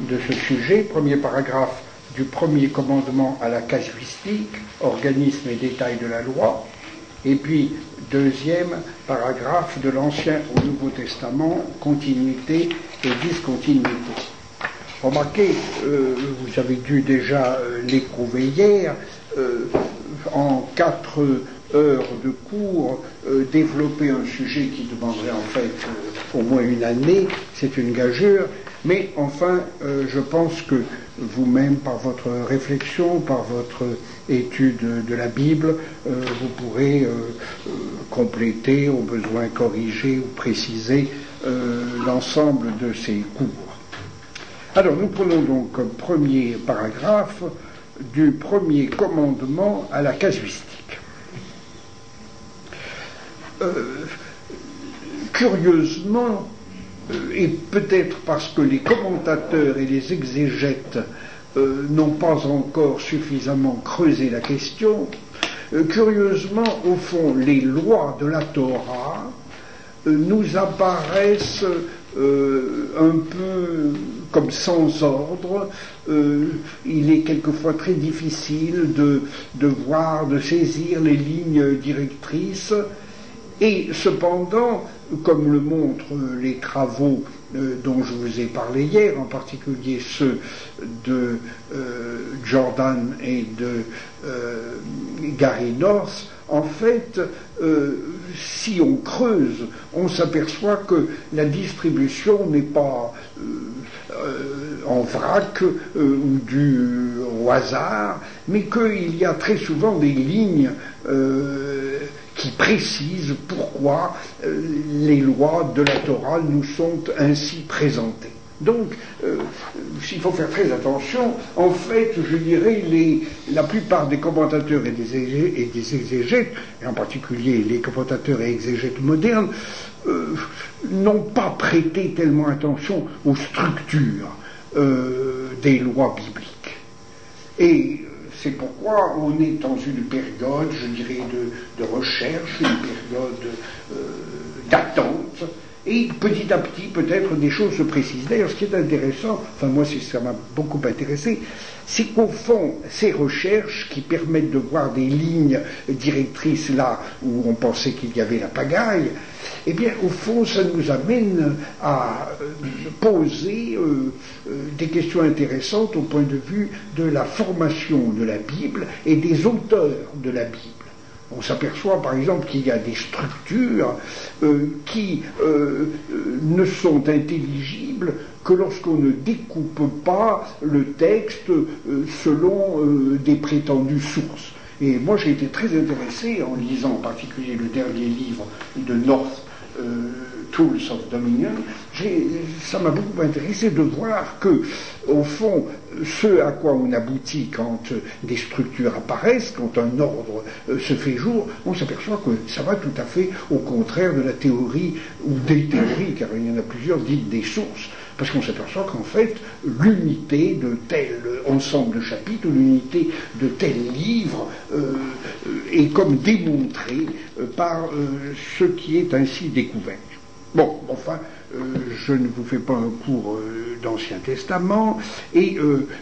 de ce sujet, premier paragraphe du premier commandement à la casuistique, organisme et détail de la loi, et puis deuxième paragraphe de l'Ancien au Nouveau Testament, continuité et discontinuité. Remarquez, vous avez dû déjà l'éprouver hier, en 4 heures de cours, développer un sujet qui demanderait en fait au moins une année, c'est une gageure, mais enfin, je pense que vous-même, par votre réflexion, par votre étude de la Bible, vous pourrez compléter, au besoin corriger ou préciser l'ensemble de ces cours. Alors, nous prenons donc comme premier paragraphe du premier commandement à la casuistique. Curieusement, et peut-être parce que les commentateurs et les exégètes n'ont pas encore suffisamment creusé la question, curieusement, au fond, les lois de la Torah nous apparaissent un peu comme sans ordre. Il est quelquefois très difficile de voir, de saisir les lignes directrices, et cependant, comme le montrent les travaux dont je vous ai parlé hier, en particulier ceux de Jordan et de Gary North, en fait, si on creuse, on s'aperçoit que la distribution n'est pas en vrac ou due au hasard, mais qu'il y a très souvent des lignes qui précisent pourquoi les lois de la Torah nous sont ainsi présentées. Donc, s'il faut faire très attention, en fait, je dirais, la plupart des commentateurs et des exégètes, et en particulier les commentateurs et exégètes modernes, n'ont pas prêté tellement attention aux structures des lois bibliques. Et c'est pourquoi on est dans une période, je dirais, de recherche, une période d'attente, et petit à petit, peut-être, des choses se précisent. D'ailleurs, ce qui est intéressant, enfin moi ça m'a beaucoup intéressé, c'est qu'au fond, ces recherches qui permettent de voir des lignes directrices là où on pensait qu'il y avait la pagaille, eh bien, au fond, ça nous amène à poser des questions intéressantes au point de vue de la formation de la Bible et des auteurs de la Bible. On s'aperçoit par exemple qu'il y a des structures qui ne sont intelligibles que lorsqu'on ne découpe pas le texte selon des prétendues sources. Et moi j'ai été très intéressé en lisant en particulier le dernier livre de North, Tools of Dominion, ça m'a beaucoup intéressé de voir que, au fond, ce à quoi on aboutit quand des structures apparaissent, quand un ordre se fait jour, on s'aperçoit que ça va tout à fait au contraire de la théorie, ou des théories, car il y en a plusieurs dites des sources, parce qu'on s'aperçoit qu'en fait, l'unité de tel ensemble de chapitres, l'unité de tel livre est comme démontrée par ce qui est ainsi découvert. Bon, enfin, je ne vous fais pas un cours d'Ancien Testament, et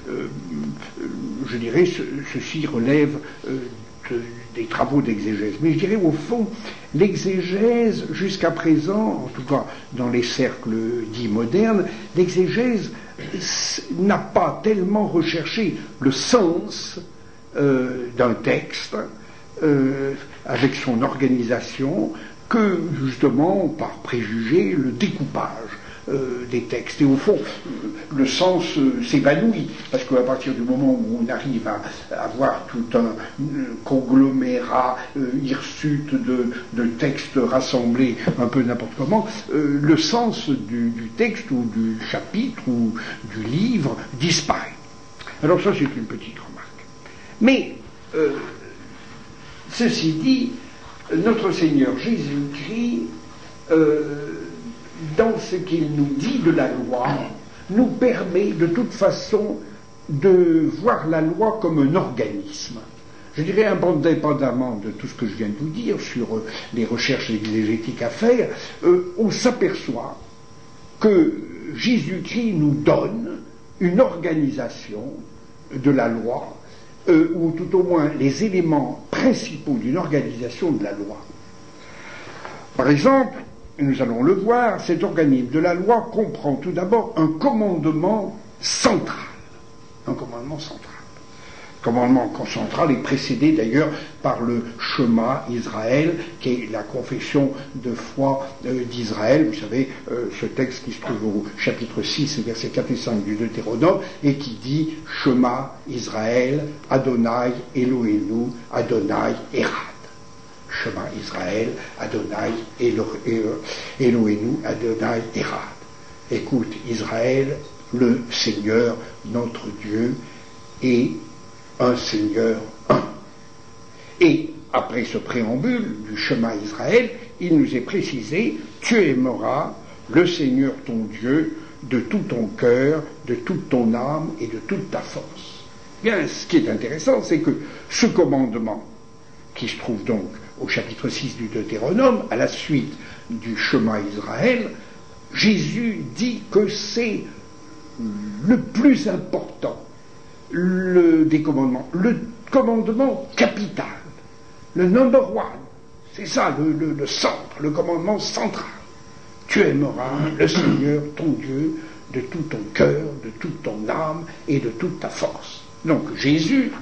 je dirais, ceci relève des travaux d'exégèse. Mais je dirais, au fond, l'exégèse, jusqu'à présent, en tout cas dans les cercles dits modernes, l'exégèse n'a pas tellement recherché le sens d'un texte avec son organisation, que justement, par préjugé, le découpage des textes. Et au fond, le sens s'évanouit, parce qu'à partir du moment où on arrive à avoir tout un conglomérat hirsute de textes rassemblés un peu n'importe comment, le sens du texte ou du chapitre ou du livre disparaît. Alors ça, c'est une petite remarque. Mais, ceci dit, notre Seigneur Jésus-Christ, dans ce qu'il nous dit de la loi, nous permet de toute façon de voir la loi comme un organisme. Je dirais, indépendamment de tout ce que je viens de vous dire sur les recherches exégétiques à faire, on s'aperçoit que Jésus-Christ nous donne une organisation de la loi, ou tout au moins les éléments principaux d'une organisation de la loi. Par exemple, nous allons le voir, cet organisme de la loi comprend tout d'abord un commandement central. Un commandement central. Le commandement central est précédé d'ailleurs par le Shema Israël, qui est la confession de foi d'Israël. Vous savez, ce texte qui se trouve au chapitre 6, versets 4 et 5 du Deutéronome, et qui dit Shema Israël, Adonai Eloheinu, Adonai Echad. Shema Israël, Adonai Eloheinu, Adonai Echad. Écoute Israël, le Seigneur, notre Dieu, est un Seigneur un. Et après ce préambule du Shema Israël, il nous est précisé, tu aimeras le Seigneur ton Dieu de tout ton cœur, de toute ton âme et de toute ta force. Bien, ce qui est intéressant, c'est que ce commandement, qui se trouve donc au chapitre 6 du Deutéronome, à la suite du Shema Israël, Jésus dit que c'est le plus important des commandements, le commandement capital, le number one, c'est ça le centre, le commandement central. Tu aimeras le Seigneur ton Dieu de tout ton cœur, de toute ton âme et de toute ta force. Donc Jésus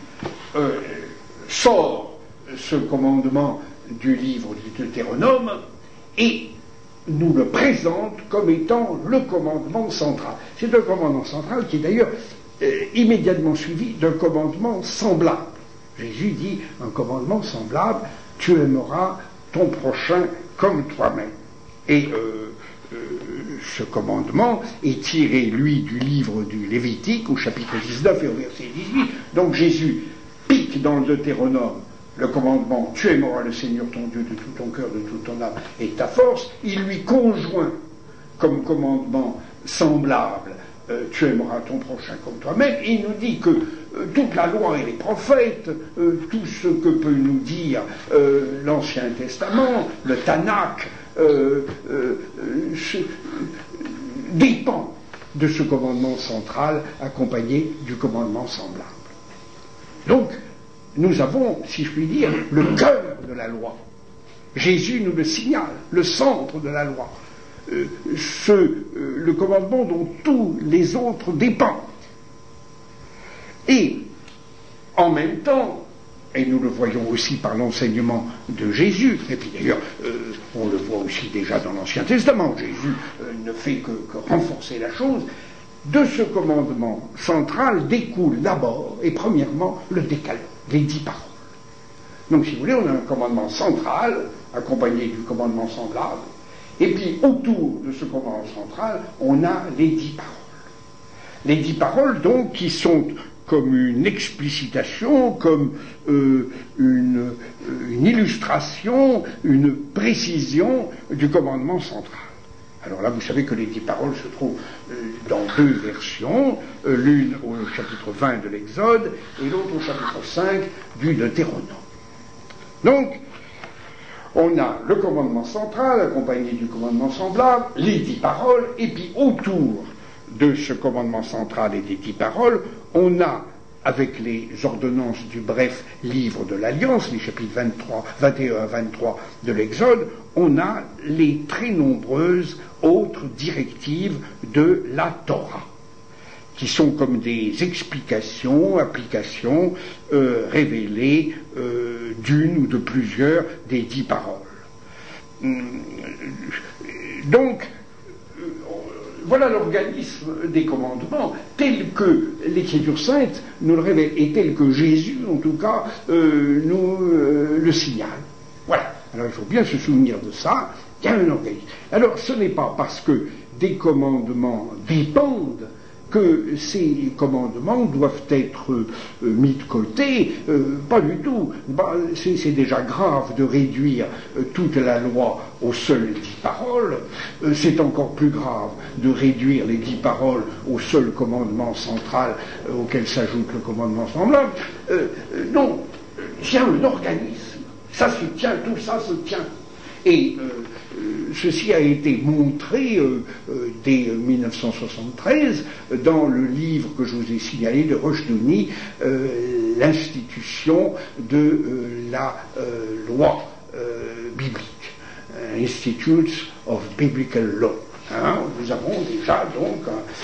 sort ce commandement du livre du Deutéronome et nous le présente comme étant le commandement central. C'est un commandement central qui est d'ailleurs immédiatement suivi d'un commandement semblable. Jésus dit un commandement semblable, tu aimeras ton prochain comme toi-même. Et ce commandement est tiré, lui, du livre du Lévitique au chapitre 19 et au verset 18. Donc Jésus pique dans le Deutéronome le commandement, tu aimeras le Seigneur ton Dieu de tout ton cœur, de toute ton âme et de ta force. Il lui conjoint comme commandement semblable, tu aimeras ton prochain comme toi-même. Et il nous dit que toute la loi et les prophètes, tout ce que peut nous dire l'Ancien Testament, le Tanakh, dépend de ce commandement central accompagné du commandement semblable. Donc, nous avons, si je puis dire, le cœur de la loi. Jésus nous le signale, le centre de la loi. Le commandement dont tous les autres dépendent. Et, en même temps, et nous le voyons aussi par l'enseignement de Jésus, et puis d'ailleurs, on le voit aussi déjà dans l'Ancien Testament, Jésus ne fait que renforcer la chose, de ce commandement central découle d'abord et premièrement le décalogue, les 10 paroles. Donc si vous voulez, on a un commandement central, accompagné du commandement semblable, et puis autour de ce commandement central, on a les 10 paroles. Les 10 paroles donc qui sont comme une explicitation, comme une illustration, une précision du commandement central. Alors là, vous savez que les 10 paroles se trouvent dans 2 versions, l'une au chapitre 20 de l'Exode et l'autre au chapitre 5 du Deutéronome. Donc, on a le commandement central accompagné du commandement semblable, les 10 paroles, et puis autour de ce commandement central et des 10 paroles, on a, avec les ordonnances du bref livre de l'Alliance, les chapitres 21 à 23 de l'Exode, on a les très nombreuses autres directives de la Torah, qui sont comme des explications, applications révélées d'une ou de plusieurs des 10 paroles. Donc, voilà l'organisme des commandements tel que l'Écriture sainte nous le révèle et tel que Jésus, en tout cas, nous le signale. Voilà. Alors il faut bien se souvenir de ça. Il y a un organisme. Alors ce n'est pas parce que des commandements dépendent que ces commandements doivent être mis de côté, pas du tout. C'est déjà grave de réduire toute la loi aux seules 10 paroles, c'est encore plus grave de réduire les 10 paroles au seul commandement central auquel s'ajoute le commandement semblable. Non, il y a un organisme, ça se tient, tout ça se tient. Et ceci a été montré dès 1973 dans le livre que je vous ai signalé de Rushdoony, l'institution de la loi biblique, Institutes of Biblical Law. Nous avons déjà donc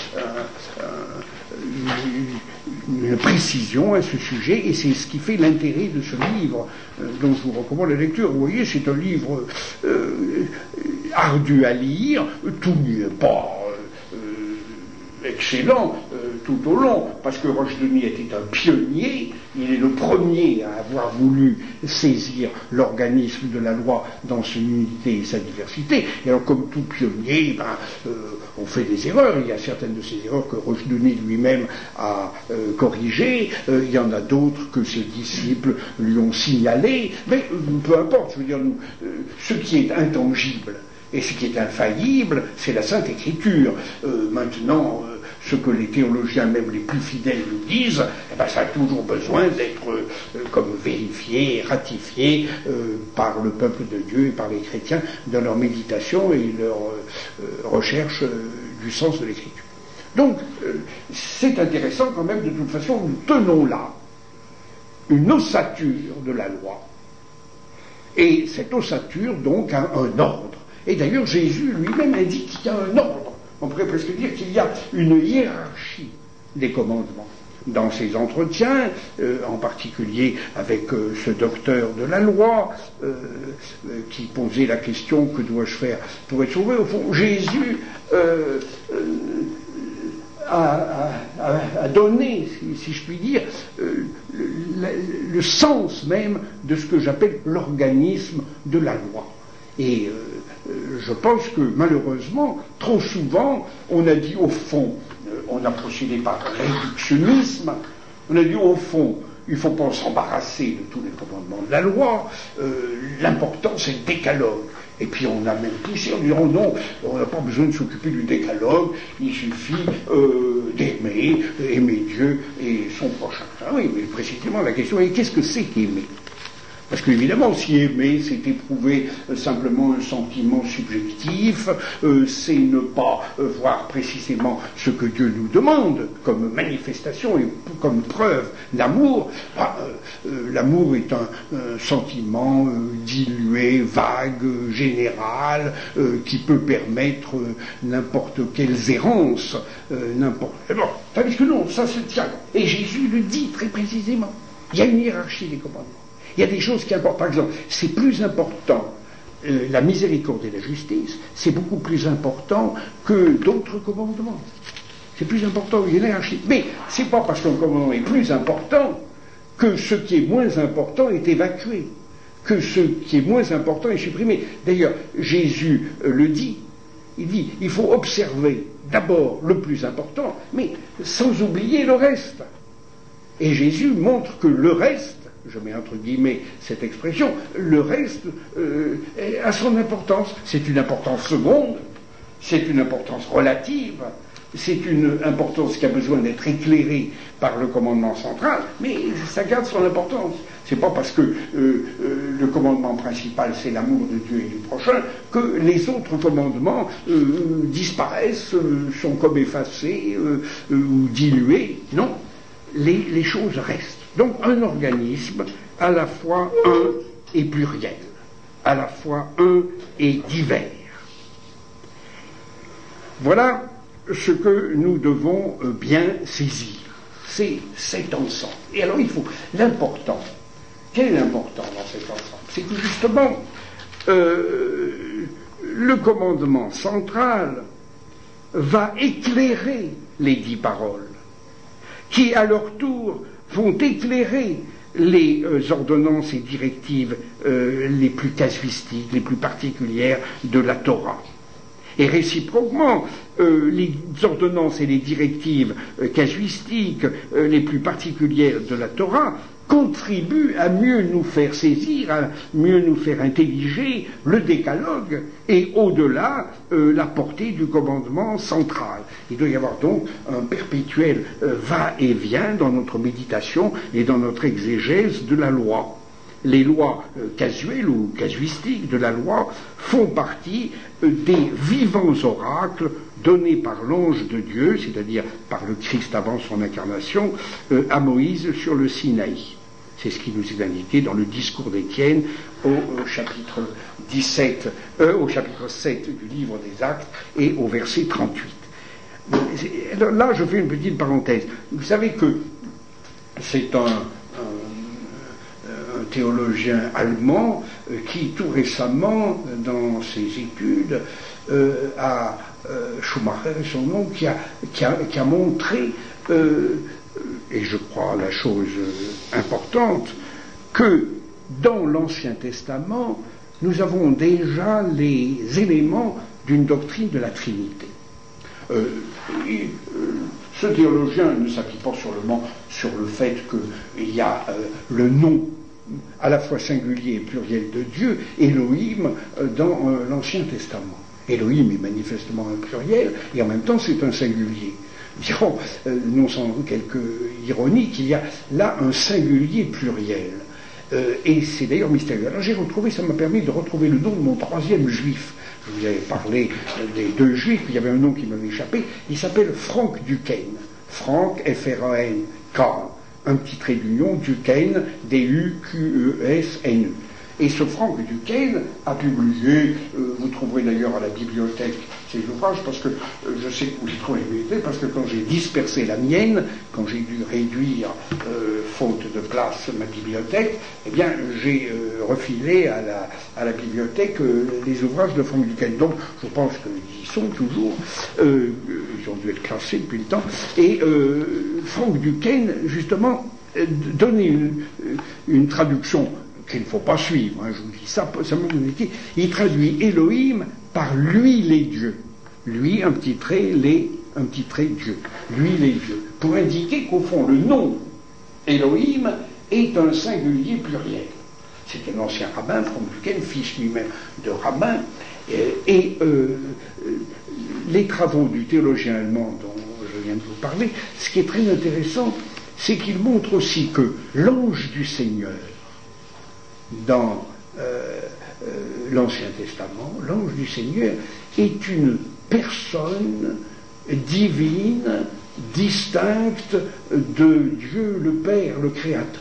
une précision à ce sujet, et c'est ce qui fait l'intérêt de ce livre dont je vous recommande la lecture. Vous voyez, c'est un livre ardu à lire, tout n'y est pas excellent tout au long, parce que Rushdoony était un pionnier, il est le premier à avoir voulu saisir l'organisme de la loi dans son unité et sa diversité, et alors comme tout pionnier, on fait des erreurs, il y a certaines de ces erreurs que Rushdoony lui-même a corrigées, il y en a d'autres que ses disciples lui ont signalées, mais peu importe, je veux dire, ce qui est intangible, et ce qui est infaillible, c'est la Sainte Écriture. Maintenant, ce que les théologiens, même les plus fidèles, nous disent, ça a toujours besoin d'être comme vérifié, ratifié par le peuple de Dieu et par les chrétiens dans leur méditation et leur recherche du sens de l'Écriture. Donc, c'est intéressant quand même, de toute façon, nous tenons là une ossature de la loi. Et cette ossature, donc, a un ordre. Et d'ailleurs, Jésus lui-même indique qu'il y a un ordre. On pourrait presque dire qu'il y a une hiérarchie des commandements. Dans ses entretiens, en particulier avec ce docteur de la loi, qui posait la question: que dois-je faire pour être sauvé? Au fond, Jésus a donné, si je puis dire, le sens même de ce que j'appelle l'organisme de la loi. Et je pense que malheureusement, trop souvent, on a dit au fond, on a procédé par réductionnisme, on a dit au fond, il ne faut pas s'embarrasser de tous les commandements de la loi, l'important c'est le décalogue. Et puis on a même poussé en disant non, on n'a pas besoin de s'occuper du décalogue, il suffit aimer Dieu et son prochain. Ah oui, mais précisément la question est: qu'est-ce que c'est qu'aimer? Parce qu'évidemment, si aimer, c'est éprouver simplement un sentiment subjectif, c'est ne pas voir précisément ce que Dieu nous demande comme manifestation et comme preuve d'amour. L'amour est un sentiment dilué, vague, général, qui peut permettre n'importe quelle errance, tandis que non, ça se tient. Et Jésus le dit très précisément. Il y a une hiérarchie des commandements. Il y a des choses qui importent. Par exemple, c'est plus important, la miséricorde et la justice, c'est beaucoup plus important que d'autres commandements. C'est plus important, il y a une hiérarchie. Mais c'est pas parce qu'un commandement est plus important que ce qui est moins important est évacué, que ce qui est moins important est supprimé. D'ailleurs, Jésus le dit, il dit, il faut observer d'abord le plus important, mais sans oublier le reste. Et Jésus montre que le reste, je mets entre guillemets cette expression, le reste a son importance. C'est une importance seconde, c'est une importance relative, c'est une importance qui a besoin d'être éclairée par le commandement central, mais ça garde son importance. C'est pas parce que le commandement principal c'est l'amour de Dieu et du prochain que les autres commandements disparaissent, sont comme effacés ou dilués. Non, les choses restent. Donc un organisme à la fois un et pluriel, à la fois un et divers. Voilà ce que nous devons bien saisir. C'est cet ensemble. Et alors il faut l'important. Quel est l'important dans cet ensemble? C'est que justement le commandement central va éclairer les 10 paroles, qui à leur tour vont éclairer les ordonnances et directives les plus casuistiques, les plus particulières de la Torah. Et réciproquement, les ordonnances et les directives casuistiques les plus particulières de la Torah contribuent à mieux nous faire saisir, à mieux nous faire intelliger le décalogue et au-delà la portée du commandement central. Il doit y avoir donc un perpétuel va-et-vient dans notre méditation et dans notre exégèse de la loi. les lois casuelles ou casuistiques de la loi font partie des vivants oracles donnés par l'ange de Dieu, c'est-à-dire par le Christ avant son incarnation, à Moïse sur le Sinaï. C'est ce qui nous est indiqué dans le discours d'Étienne au chapitre 17, au chapitre 7 du livre des Actes et au verset 38. Là, je fais une petite parenthèse. Vous savez que c'est un théologien allemand qui, tout récemment, dans ses études, a Schumacher, son nom, qui a montré, et je crois la chose importante, que dans l'Ancien Testament, nous avons déjà les éléments d'une doctrine de la Trinité. Ce théologien ne s'appuie pas seulement sur le fait qu'il y a le nom à la fois singulier et pluriel de Dieu, Elohim, dans l'Ancien Testament. Elohim est manifestement un pluriel, et en même temps c'est un singulier. Dirons, non sans quelque ironie, qu'il y a là un singulier pluriel. Et c'est d'ailleurs mystérieux. Alors j'ai retrouvé, ça m'a permis de retrouver le nom de mon troisième juif. Je vous avais parlé des deux juifs, il y avait un nom qui m'avait échappé, il s'appelle Frank Duquesne. Frank, F-R-A-N-K, un petit trait d'union, Duquesne, D-U-Q-E-S-N-E. Et ce Frank Duquesne a publié, vous trouverez d'ailleurs à la bibliothèque ces ouvrages, parce que je sais où j'ai trouvé les bibliothèques, parce que quand j'ai dispersé la mienne, quand j'ai dû réduire, faute de place, ma bibliothèque, eh bien j'ai refilé à la bibliothèque les ouvrages de Frank Duquesne. Donc je pense qu'ils y sont toujours, ils ont dû être classés depuis le temps, et Frank Duquesne, justement, donnait une traduction qu'il ne faut pas suivre, hein, je vous dis ça, il traduit Elohim par lui les dieux. Lui, un petit trait, un petit trait Dieu. Lui les dieux. Pour indiquer qu'au fond, le nom Elohim est un singulier pluriel. C'était un ancien rabbin, Frank Duquesne, fils lui-même de rabbin, et les travaux du théologien allemand dont je viens de vous parler, ce qui est très intéressant, c'est qu'il montre aussi que l'ange du Seigneur, dans l'Ancien Testament, l'ange du Seigneur est une personne divine, distincte de Dieu le Père, le Créateur.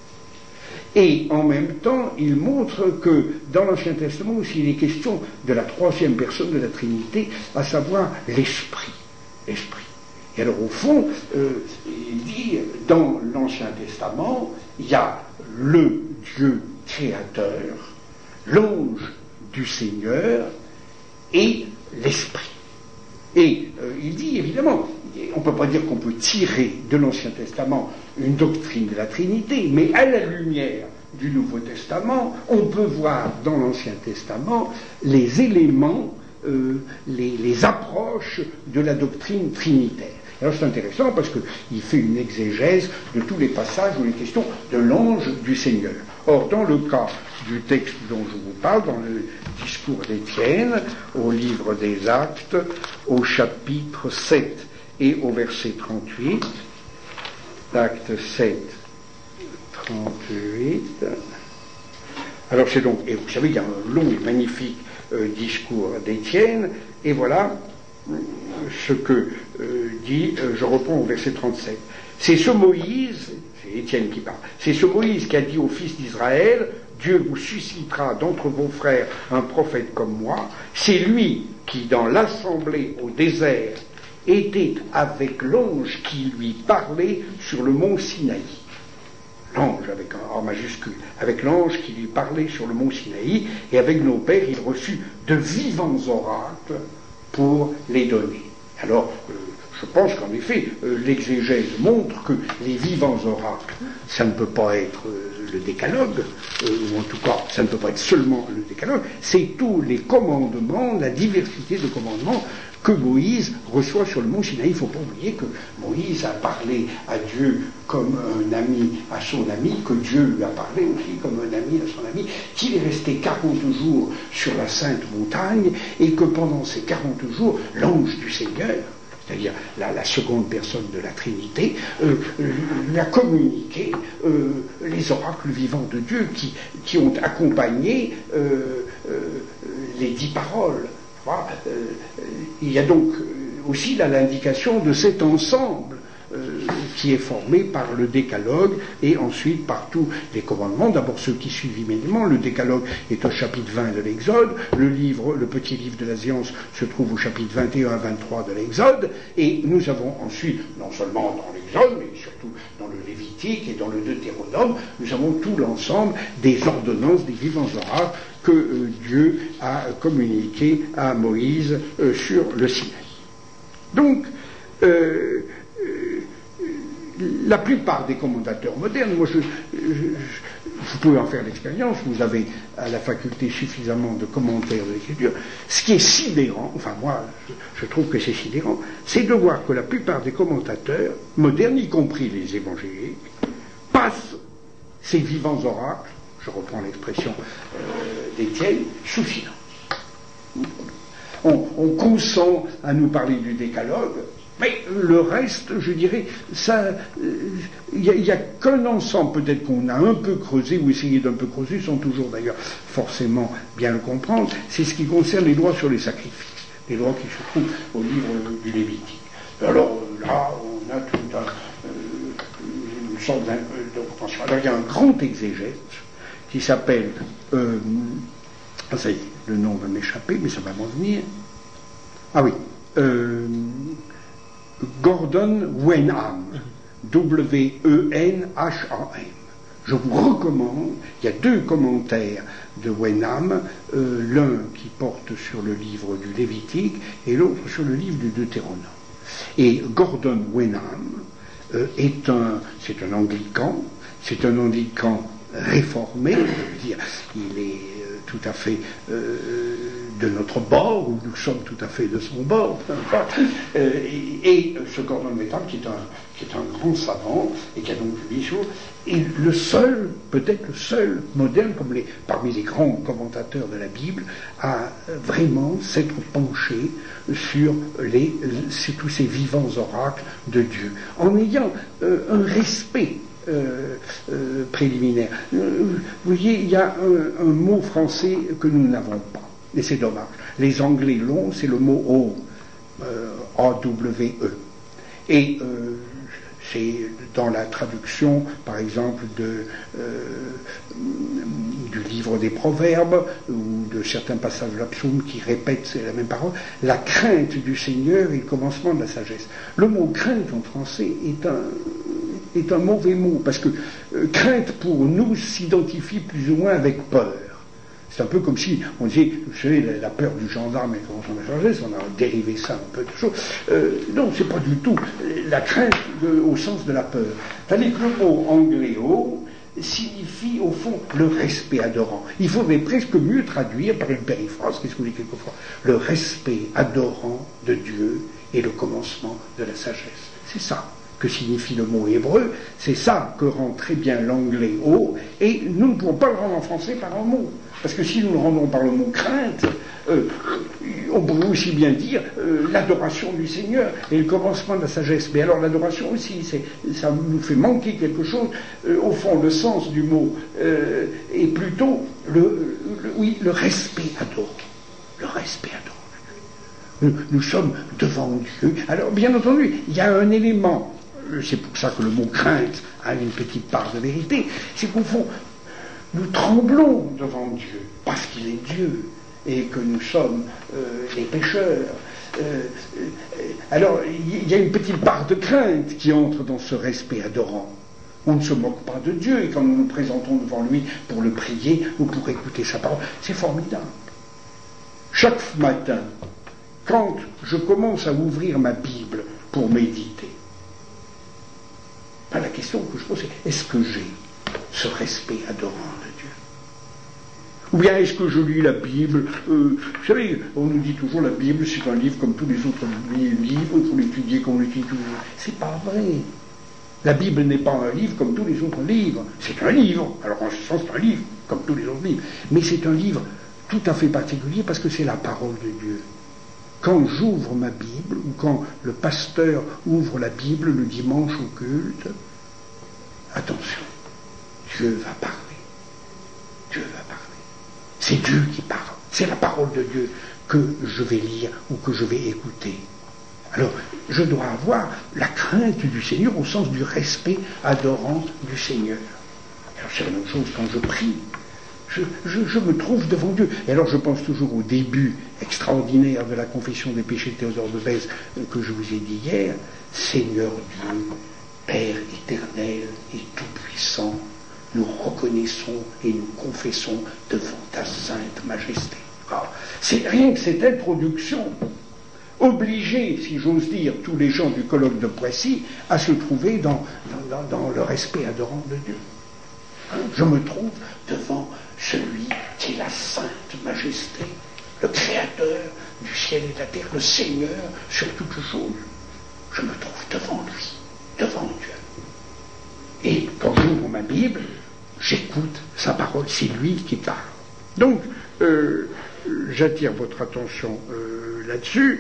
Et en même temps, il montre que dans l'Ancien Testament aussi il est question de la troisième personne de la Trinité, à savoir l'Esprit. L'Esprit. Et alors au fond, il dit, dans l'Ancien Testament, il y a le Dieu créateur, l'ange du Seigneur et l'Esprit. Et il dit évidemment, on ne peut pas dire qu'on peut tirer de l'Ancien Testament une doctrine de la Trinité, mais à la lumière du Nouveau Testament, on peut voir dans l'Ancien Testament les éléments, les approches de la doctrine trinitaire. Alors c'est intéressant parce qu'il fait une exégèse de tous les passages où il est question de l'ange du Seigneur. Or, dans le cas du texte dont je vous parle, dans le discours d'Étienne, au livre des Actes, au chapitre 7 et au verset 38, Actes 7, 38, alors c'est donc, et vous savez, il y a un long et magnifique discours d'Étienne, et voilà ce que dit, je reprends au verset 37. C'est ce Moïse, c'est Étienne qui parle, c'est ce Moïse qui a dit aux fils d'Israël, Dieu vous suscitera d'entre vos frères un prophète comme moi. C'est lui qui, dans l'assemblée au désert, était avec l'ange qui lui parlait sur le mont Sinaï. L'ange avec un A majuscule, avec l'ange qui lui parlait sur le mont Sinaï, et avec nos pères, il reçut de vivants oracles pour les donner. Alors, je pense qu'en effet, l'exégèse montre que les vivants oracles, ça ne peut pas être le décalogue, ou en tout cas, ça ne peut pas être seulement le décalogue, c'est tous les commandements, la diversité de commandements que Moïse reçoit sur le mont Sinaï. Il ne faut pas oublier que Moïse a parlé à Dieu comme un ami à son ami, que Dieu lui a parlé aussi comme un ami à son ami, qu'il est resté 40 jours sur la sainte montagne, et que pendant ces 40 jours, l'ange du Seigneur, c'est-à-dire la seconde personne de la Trinité, lui a communiqué les oracles vivants de Dieu qui ont accompagné les 10 paroles. Il y a donc aussi là l'indication de cet ensemble qui est formé par le décalogue et ensuite par tous les commandements, d'abord ceux qui suivent immédiatement. Le décalogue est au chapitre 20 de l'Exode, le petit livre de la science se trouve au chapitre 21 à 23 de l'Exode, et nous avons ensuite, non seulement dans l'Exode, mais surtout dans le Lévitique et dans le Deutéronome, nous avons tout l'ensemble des ordonnances, des vivants oracles que Dieu a communiqués à Moïse sur le Sinaï. Donc, la plupart des commentateurs modernes, moi vous pouvez en faire l'expérience, vous avez à la faculté suffisamment de commentaires de l'écriture, ce qui est sidérant, enfin moi je trouve que c'est sidérant, c'est de voir que la plupart des commentateurs modernes, y compris les évangéliques, passent ces vivants oracles, je reprends l'expression d'Étienne, sous silence. On consent à nous parler du décalogue, mais le reste, je dirais, ça, il n'y a qu'un ensemble peut-être qu'on a un peu creusé, ou essayé d'un peu creuser, sans toujours d'ailleurs forcément bien le comprendre, c'est ce qui concerne les lois sur les sacrifices, les lois qui se trouvent au livre du Lévitique. Alors là, on a tout une sorte de compréhension. Alors il y a un grand exégète qui s'appelle, ça y est, le nom va m'échapper, mais ça va m'en venir. Ah oui, Gordon Wenham, W-E-N-H-A-M. Je vous recommande, il y a 2 commentaires de Wenham, l'un qui porte sur le livre du Lévitique et l'autre sur le livre du Deutéronome. Et Gordon Wenham c'est un anglican, réformé, je veux dire, il est tout à fait de notre bord, ou nous sommes tout à fait de son bord, et ce Gordon Wenham qui est un grand savant, et qui a donc publié choses, et peut-être le seul moderne, parmi les grands commentateurs de la Bible, à vraiment s'être penché sur tous ces vivants oracles de Dieu, en ayant un respect préliminaire. Vous voyez, il y a un mot français que nous n'avons pas, et c'est dommage. Les Anglais l'ont, c'est le mot A-W-E. Et c'est dans la traduction, par exemple, du livre des Proverbes, ou de certains passages de la psaume qui répètent la même parole, la crainte du Seigneur est le commencement de la sagesse. Le mot crainte en français est un mauvais mot, parce que crainte pour nous s'identifie plus ou moins avec peur. C'est un peu comme si on disait, vous savez, la peur du gendarme et comment on a changé, on a dérivé ça un peu de choses. Non, c'est pas du tout la crainte au sens de la peur. Tandis que le mot angléo signifie au fond le respect adorant. Il faudrait presque mieux traduire par une périphrase, qu'est-ce qu'on dit quelquefois, le respect adorant de Dieu et le commencement de la sagesse. C'est ça que signifie le mot hébreu, c'est ça que rend très bien l'anglais et nous ne pouvons pas le rendre en français par un mot. Parce que si nous le rendons par le mot crainte, on pourrait aussi bien dire l'adoration du Seigneur et le commencement de la sagesse. Mais alors l'adoration aussi, ça nous fait manquer quelque chose. Au fond, le sens du mot est plutôt le respect adorant. Le respect adorant. Nous sommes devant Dieu. Alors, bien entendu, il y a un élément, c'est pour ça que le mot crainte a une petite part de vérité, c'est qu'au fond, nous tremblons devant Dieu, parce qu'il est Dieu, et que nous sommes les pécheurs. Alors, il y a une petite part de crainte qui entre dans ce respect adorant. On ne se moque pas de Dieu, et quand nous nous présentons devant lui pour le prier ou pour écouter sa parole, c'est formidable. Chaque matin, quand je commence à ouvrir ma Bible pour méditer, la question que je pose, c'est est-ce que j'ai ce respect adorant de Dieu? Ou bien est-ce que je lis la Bible vous savez, on nous dit toujours la Bible c'est un livre comme tous les autres livres, il faut l'étudier comme on l'étudie toujours. C'est pas vrai. La Bible n'est pas un livre comme tous les autres livres. C'est un livre, alors en ce sens c'est un livre comme tous les autres livres, mais c'est un livre tout à fait particulier parce que c'est la parole de Dieu. quand j'ouvre ma Bible, ou quand le pasteur ouvre la Bible le dimanche au culte, attention, Dieu va parler. Dieu va parler. C'est Dieu qui parle. C'est la parole de Dieu que je vais lire ou que je vais écouter. Alors, je dois avoir la crainte du Seigneur au sens du respect adorant du Seigneur. Alors, c'est la même chose quand je prie. Je me trouve devant Dieu. Et alors, je pense toujours au début extraordinaire de la confession des péchés de Théodore de Bèze que je vous ai dit hier. Seigneur Dieu, Père éternel et tout-puissant, nous reconnaissons et nous confessons devant ta sainte majesté. Alors, c'est rien que cette introduction obligeait, si j'ose dire, tous les gens du colloque de Poissy à se trouver dans le respect adorant de Dieu. Je me trouve devant celui qui est la sainte majesté, le créateur du ciel et de la terre, le Seigneur sur toutes choses. Je me trouve devant lui, devant Dieu. Et quand j'ouvre ma Bible, j'écoute sa parole, c'est lui qui parle. Donc, j'attire votre attention là-dessus.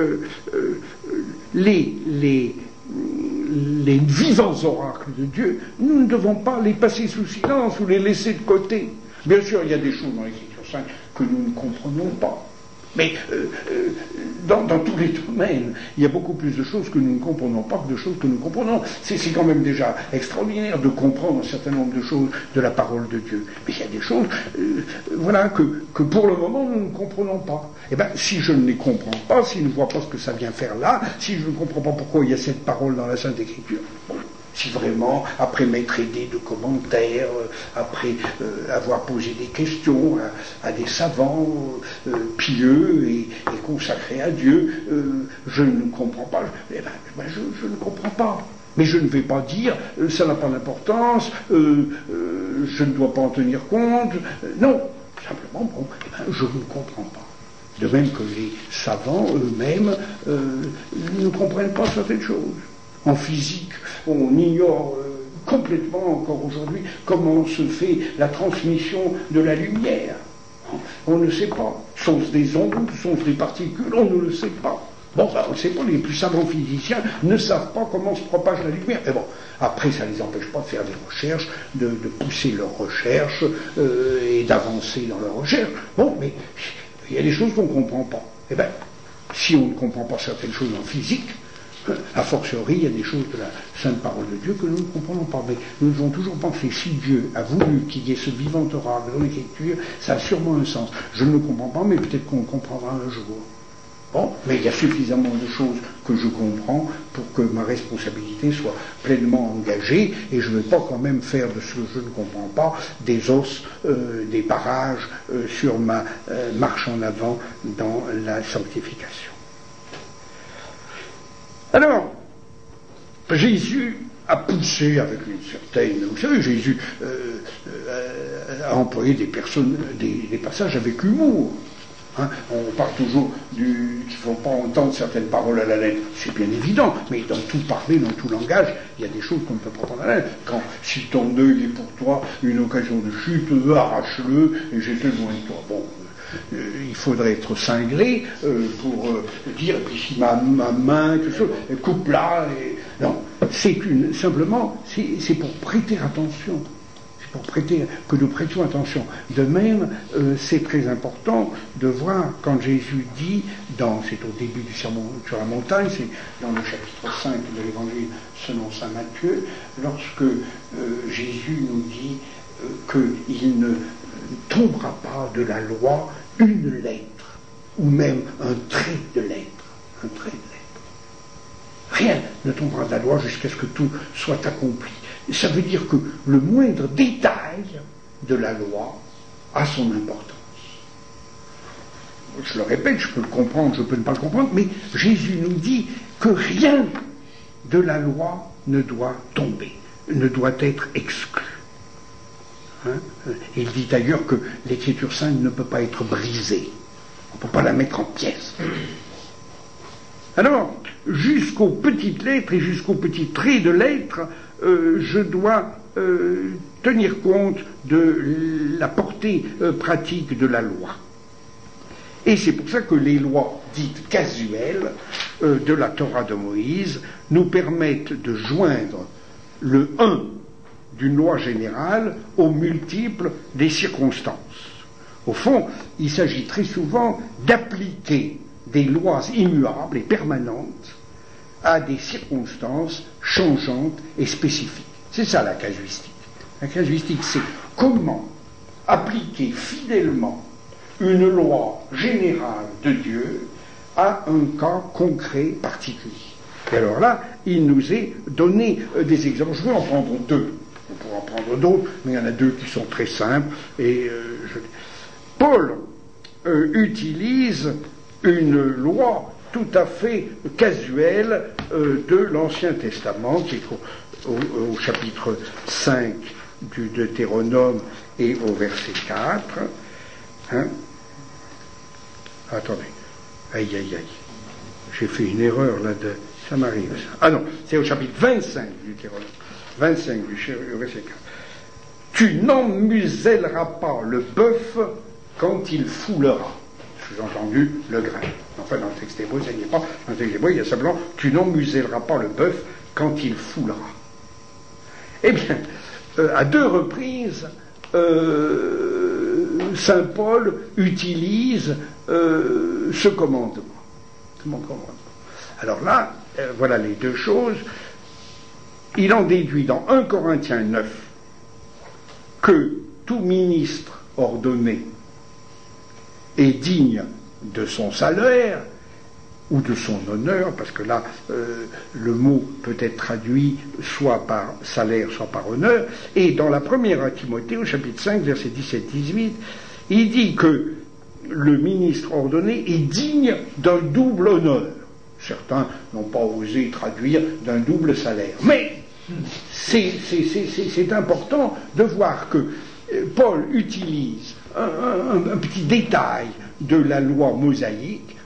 Les vivants oracles de Dieu, nous ne devons pas les passer sous silence ou les laisser de côté. Bien sûr, il y a des choses dans l'Écriture sainte que nous ne comprenons pas. Mais dans tous les domaines, il y a beaucoup plus de choses que nous ne comprenons pas que de choses que nous comprenons. C'est quand même déjà extraordinaire de comprendre un certain nombre de choses de la parole de Dieu. Mais il y a des choses que pour le moment nous ne comprenons pas. Eh bien, si je ne les comprends pas, si je ne vois pas ce que ça vient faire là, si je ne comprends pas pourquoi il y a cette parole dans la Sainte Écriture, bon, si vraiment, après m'être aidé de commentaires, après avoir posé des questions à des savants pieux et consacrés à Dieu, je ne comprends pas. Je ne comprends pas. Mais je ne vais pas dire, ça n'a pas d'importance, je ne dois pas en tenir compte. Non, simplement, je ne comprends pas. De même que les savants eux-mêmes ne comprennent pas certaines choses. En physique, on ignore complètement encore aujourd'hui comment se fait la transmission de la lumière. On ne sait pas. Sont-ce des ondes, sont-ce des particules, on ne le sait pas. Bon, on ne sait pas, les plus savants physiciens ne savent pas comment se propage la lumière. Mais bon, après, ça ne les empêche pas de faire des recherches, de pousser leurs recherches et d'avancer dans leurs recherches. Bon, mais il y a des choses qu'on ne comprend pas. Eh bien, si on ne comprend pas certaines choses en physique, a fortiori, il y a des choses de la sainte parole de Dieu que nous ne comprenons pas. Mais nous devons toujours penser, si Dieu a voulu qu'il y ait ce vivant oracle dans l'Écriture, ça a sûrement un sens. Je ne le comprends pas, mais peut-être qu'on le comprendra un jour. Bon, mais il y a suffisamment de choses que je comprends pour que ma responsabilité soit pleinement engagée, et je ne vais pas quand même faire de ce que je ne comprends pas des os, des barrages sur ma marche en avant dans la sanctification. Alors, Jésus a poussé avec une certaine... Vous savez, Jésus a employé des passages avec humour. Hein, on parle toujours qu'il ne faut pas entendre certaines paroles à la lettre. C'est bien évident, mais dans tout parler, dans tout langage, il y a des choses qu'on ne peut pas prendre à la lettre. Quand, si ton œil est pour toi une occasion de chute, arrache-le et jette-le loin de toi. Bon, il faudrait être cinglé pour dire, ici ma main, tout ça, coupe-la. Non, simplement, c'est pour prêter attention. C'est pour que nous prêtions attention. De même, c'est très important de voir quand Jésus dit, c'est au début du sermon sur la montagne, c'est dans le chapitre 5 de l'évangile selon saint Matthieu, lorsque Jésus nous dit qu'il ne tombera pas de la loi une lettre, ou même un trait de lettre. Un trait de lettre. Rien ne tombera de la loi jusqu'à ce que tout soit accompli. Ça veut dire que le moindre détail de la loi a son importance. Je le répète, je peux le comprendre, je peux ne pas le comprendre, mais Jésus nous dit que rien de la loi ne doit tomber, ne doit être exclu. Il dit d'ailleurs que l'Écriture sainte ne peut pas être brisée. On ne peut pas la mettre en pièces. Alors, jusqu'aux petites lettres et jusqu'aux petits traits de lettres, je dois tenir compte de la portée pratique de la loi. Et c'est pour ça que les lois dites casuelles de la Torah de Moïse nous permettent de joindre le 1 d'une loi générale aux multiples des circonstances. Au fond, il s'agit très souvent d'appliquer des lois immuables et permanentes à des circonstances changeantes et spécifiques. C'est ça la casuistique. La casuistique, c'est comment appliquer fidèlement une loi générale de Dieu à un cas concret particulier. Et alors là, il nous est donné des exemples. Je vais en prendre deux. On pourra en prendre d'autres, mais il y en a deux qui sont très simples. Et Paul utilise une loi tout à fait casuelle de l'Ancien Testament, qui est au chapitre 5 du Deutéronome et au verset 4. Hein? Attendez. Aïe, aïe, aïe. J'ai fait une erreur là de... Ça m'arrive, ça. Ah non, c'est au chapitre 25 du Deutéronome. 25 du verset 4. Tu n'emmuselleras pas le bœuf quand il foulera. J'ai entendu le grain. Enfin, dans le texte hébreu, ça n'y est pas. Dans le texte hébreu, il y a simplement tu n'emmuselleras pas le bœuf quand il foulera. Eh bien, à deux reprises, Saint Paul utilise ce commandement. Alors là, voilà les deux choses. Il en déduit dans 1 Corinthiens 9 que tout ministre ordonné est digne de son salaire ou de son honneur, parce que là, le mot peut être traduit soit par salaire, soit par honneur. Et dans la première à Timothée, au chapitre 5, versets 17-18, il dit que le ministre ordonné est digne d'un double honneur. Certains n'ont pas osé traduire d'un double salaire. Mais c'est important de voir que Paul utilise un petit détail de la loi mosaïque,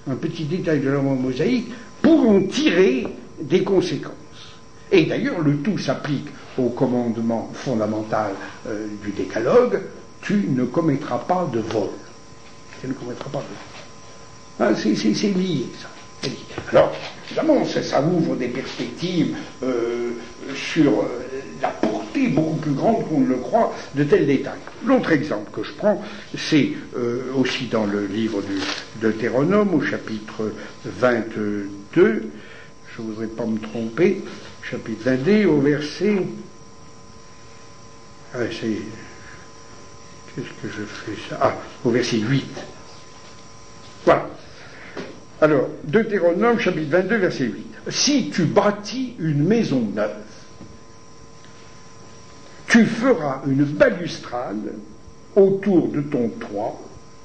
pour en tirer des conséquences. Et d'ailleurs, le tout s'applique au commandement fondamental du décalogue, tu ne commettras pas de vol. Tu ne commettras pas de vol. C'est lié, ça. Alors, évidemment, ça ouvre des perspectives sur la portée beaucoup plus grande qu'on ne le croit de tels détails. L'autre exemple que je prends, c'est aussi dans le livre du Deutéronome, au chapitre 22, je ne voudrais pas me tromper, chapitre 22, au verset... Qu'est-ce que je fais ça? Au verset 8. Voilà. Alors, Deutéronome, chapitre 22, verset 8. Si tu bâtis une maison neuve, tu feras une balustrade autour de ton toit,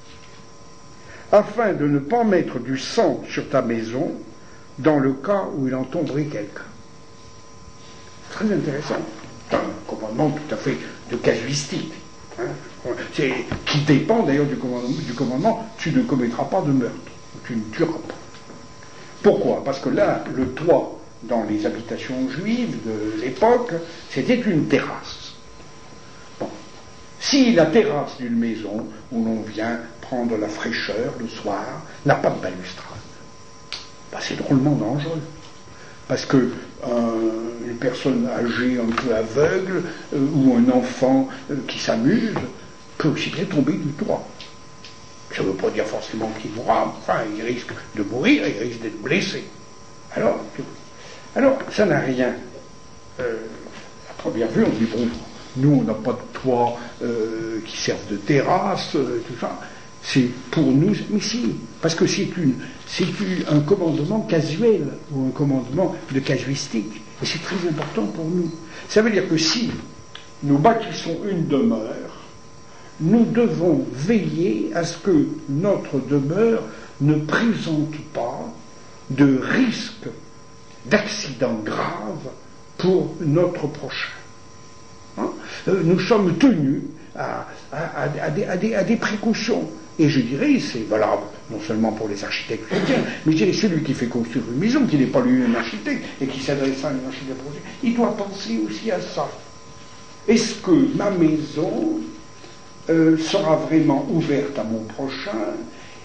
afin de ne pas mettre du sang sur ta maison, dans le cas où il en tomberait quelqu'un. Très intéressant. C'est un commandement tout à fait de casuistique. Qui dépend d'ailleurs du commandement, tu ne commettras pas de meurtre. Tu ne tueras pas. Pourquoi? Parce que là, le toit dans les habitations juives de l'époque, c'était une terrasse. Bon. Si la terrasse d'une maison où l'on vient prendre la fraîcheur le soir n'a pas de balustrade, c'est drôlement dangereux. Parce que une personne âgée un peu aveugle ou un enfant qui s'amuse peut aussi bien tomber du toit. Ça ne veut pas dire forcément qu'il mourra, enfin, il risque de mourir, il risque d'être blessé. Alors ça n'a rien. À première vue, on dit, bon, nous, on n'a pas de toit qui serve de terrasse, tout ça. C'est pour nous, mais si, parce que c'est un commandement casuel, ou un commandement de casuistique, et c'est très important pour nous. Ça veut dire que si nous bâtissons une demeure, nous devons veiller à ce que notre demeure ne présente pas de risque d'accident grave pour notre prochain. Nous sommes tenus à des précautions. Et je dirais, c'est valable non seulement pour les architectes chrétiens, mais je dirais celui qui fait construire une maison, qui n'est pas lui-même architecte, et qui s'adresse à un architecte projet, il doit penser aussi à ça. Est-ce que ma maison sera vraiment ouverte à mon prochain?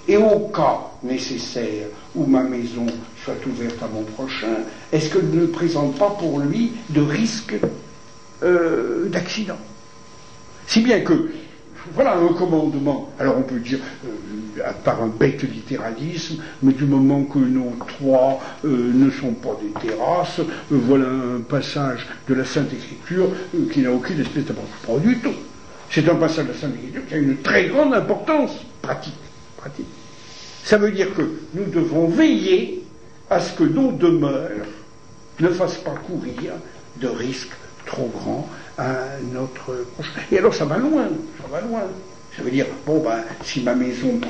Et au cas nécessaire où ma maison soit ouverte à mon prochain, est-ce qu'elle ne présente pas pour lui de risque d'accident? Si bien que, voilà un commandement. Alors on peut dire, par un bête littéralisme, mais du moment que nos toits ne sont pas des terrasses, voilà un passage de la Sainte Écriture qui n'a aucune espèce d'importance. Pas du tout. C'est un passage de la Sainte Écriture qui a une très grande importance pratique. Ça veut dire que nous devons veiller à ce que nos demeures ne fassent pas courir de risques trop grands à notre prochain. Et alors ça va loin. Ça veut dire, si ma maison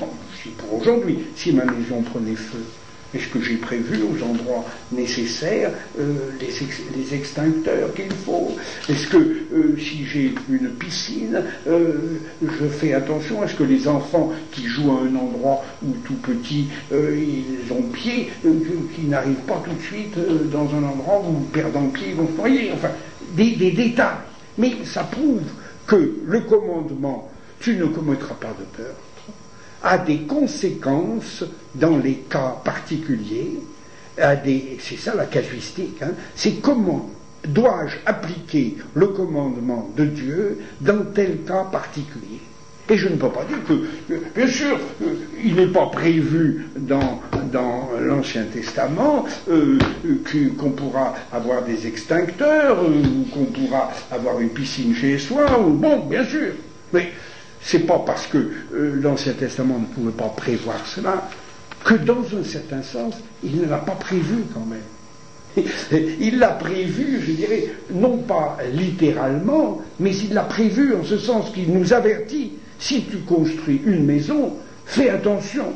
si ma maison prenait feu, est-ce que j'ai prévu aux endroits nécessaires les extincteurs qu'il faut? Est-ce que si j'ai une piscine, je fais attention? Est-ce que les enfants qui jouent à un endroit où tout petit, ils ont pied, qui n'arrivent pas tout de suite dans un endroit où perdant pied, ils vont se noyer? Enfin, des détails. Mais ça prouve que le commandement « tu ne commettras pas de meurtre » a des conséquences dans les cas particuliers, c'est ça la casuistique, c'est comment dois-je appliquer le commandement de Dieu dans tel cas particulier. Et je ne peux pas dire que, bien sûr, il n'est pas prévu dans l'Ancien Testament qu'on pourra avoir des extincteurs, ou qu'on pourra avoir une piscine chez soi, ou bon, bien sûr, mais c'est pas parce que l'Ancien Testament ne pouvait pas prévoir cela que dans un certain sens, il ne l'a pas prévu quand même. Il l'a prévu, je dirais, non pas littéralement, mais il l'a prévu en ce sens qu'il nous avertit, si tu construis une maison, fais attention,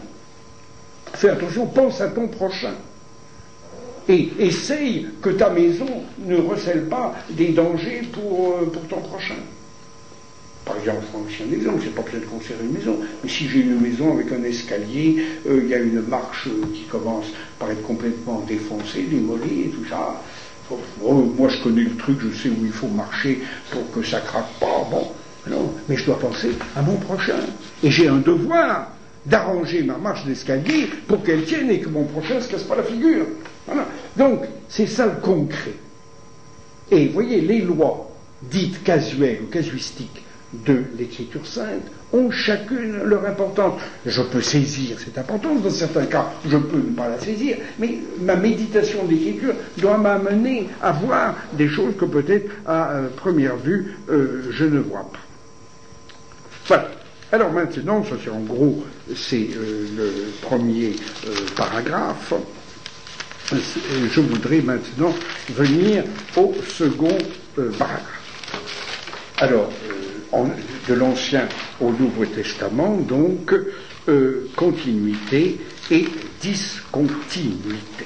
pense à ton prochain. Et essaye que ta maison ne recèle pas des dangers pour ton prochain. Par exemple, je prends aussi un exemple, c'est pas peut-être construire une maison, mais si j'ai une maison avec un escalier, il y a une marche qui commence par être complètement défoncée, démolie et tout ça. Moi je connais le truc, je sais où il faut marcher pour que ça craque pas, bon, non, mais je dois penser à mon prochain. Et j'ai un devoir d'arranger ma marche d'escalier pour qu'elle tienne et que mon prochain ne se casse pas la figure. Voilà. Donc, c'est ça le concret. Et vous voyez, les lois dites casuelles ou casuistiques de l'Écriture sainte ont chacune leur importance. Je peux saisir cette importance, dans certains cas, je peux ne pas la saisir, mais ma méditation de l'Écriture doit m'amener à voir des choses que peut-être, à première vue, je ne vois pas. Voilà. Alors maintenant, ça c'est en gros, c'est le premier paragraphe. Je voudrais maintenant venir au second paragraphe. Alors, de l'Ancien au Nouveau Testament, donc, continuité et discontinuité.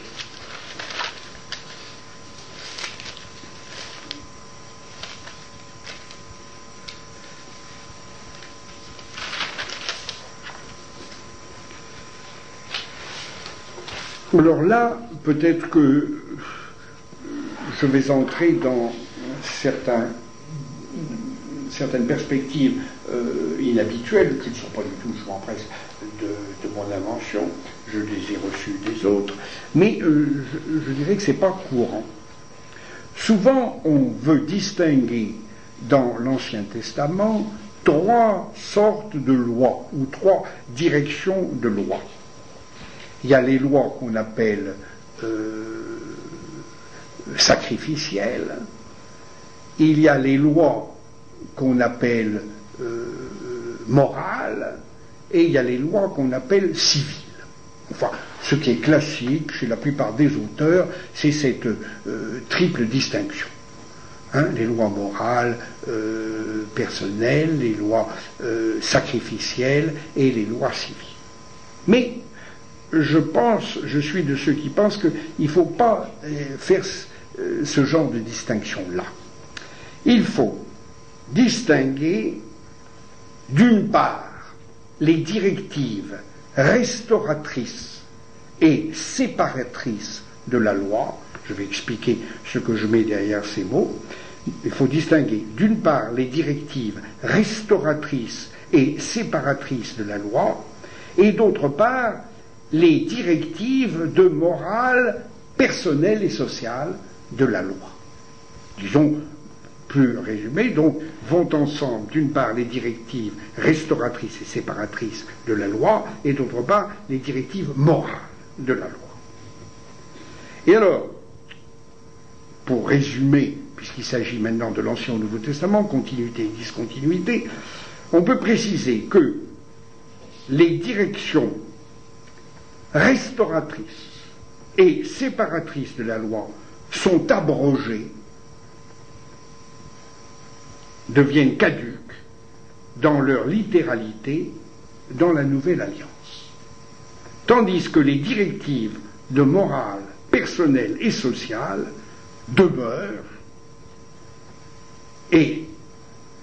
Alors là, peut-être que je vais entrer dans certaines perspectives inhabituelles, qui ne sont pas du tout, je m'empresse, de mon invention, je les ai reçues des autres, mais je dirais que ce n'est pas courant. Souvent, on veut distinguer dans l'Ancien Testament 3 sortes de lois, ou 3 directions de lois. Il y a les lois qu'on appelle sacrificielles, il y a les lois qu'on appelle morales, et il y a les lois qu'on appelle civiles. Enfin, ce qui est classique chez la plupart des auteurs, c'est cette triple distinction. Les lois morales personnelles, les lois sacrificielles et les lois civiles. Mais je suis de ceux qui pensent qu'il ne faut pas faire ce genre de distinction-là. Il faut distinguer, d'une part, les directives restauratrices et séparatrices de la loi. Je vais expliquer ce que je mets derrière ces mots. Il faut distinguer, d'une part, les directives restauratrices et séparatrices de la loi, et d'autre part les directives de morale personnelle et sociale de la loi. Disons, plus résumé, donc, vont ensemble, d'une part, les directives restauratrices et séparatrices de la loi, et d'autre part, les directives morales de la loi. Et alors, pour résumer, puisqu'il s'agit maintenant de l'Ancien et Nouveau Testament, continuité et discontinuité, on peut préciser que les directions restauratrices et séparatrices de la loi sont abrogées, deviennent caduques dans leur littéralité dans la Nouvelle Alliance. Tandis que les directives de morale personnelle et sociale demeurent. Et pourquoi ?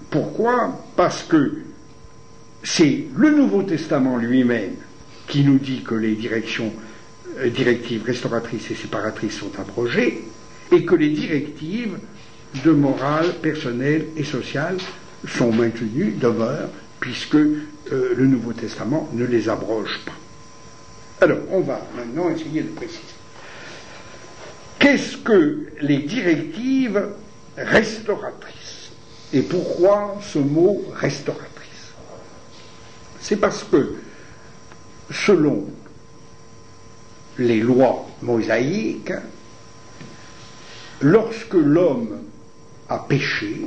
Parce que c'est le Nouveau Testament lui-même qui nous dit que les directives restauratrices et séparatrices sont abrogées, et que les directives de morale personnelle et sociale sont maintenues, demeurent, puisque le Nouveau Testament ne les abroge pas. Alors, on va maintenant essayer de préciser. Qu'est-ce que les directives restauratrices ? Et pourquoi ce mot restauratrice ? C'est parce que, selon les lois mosaïques, lorsque l'homme a péché,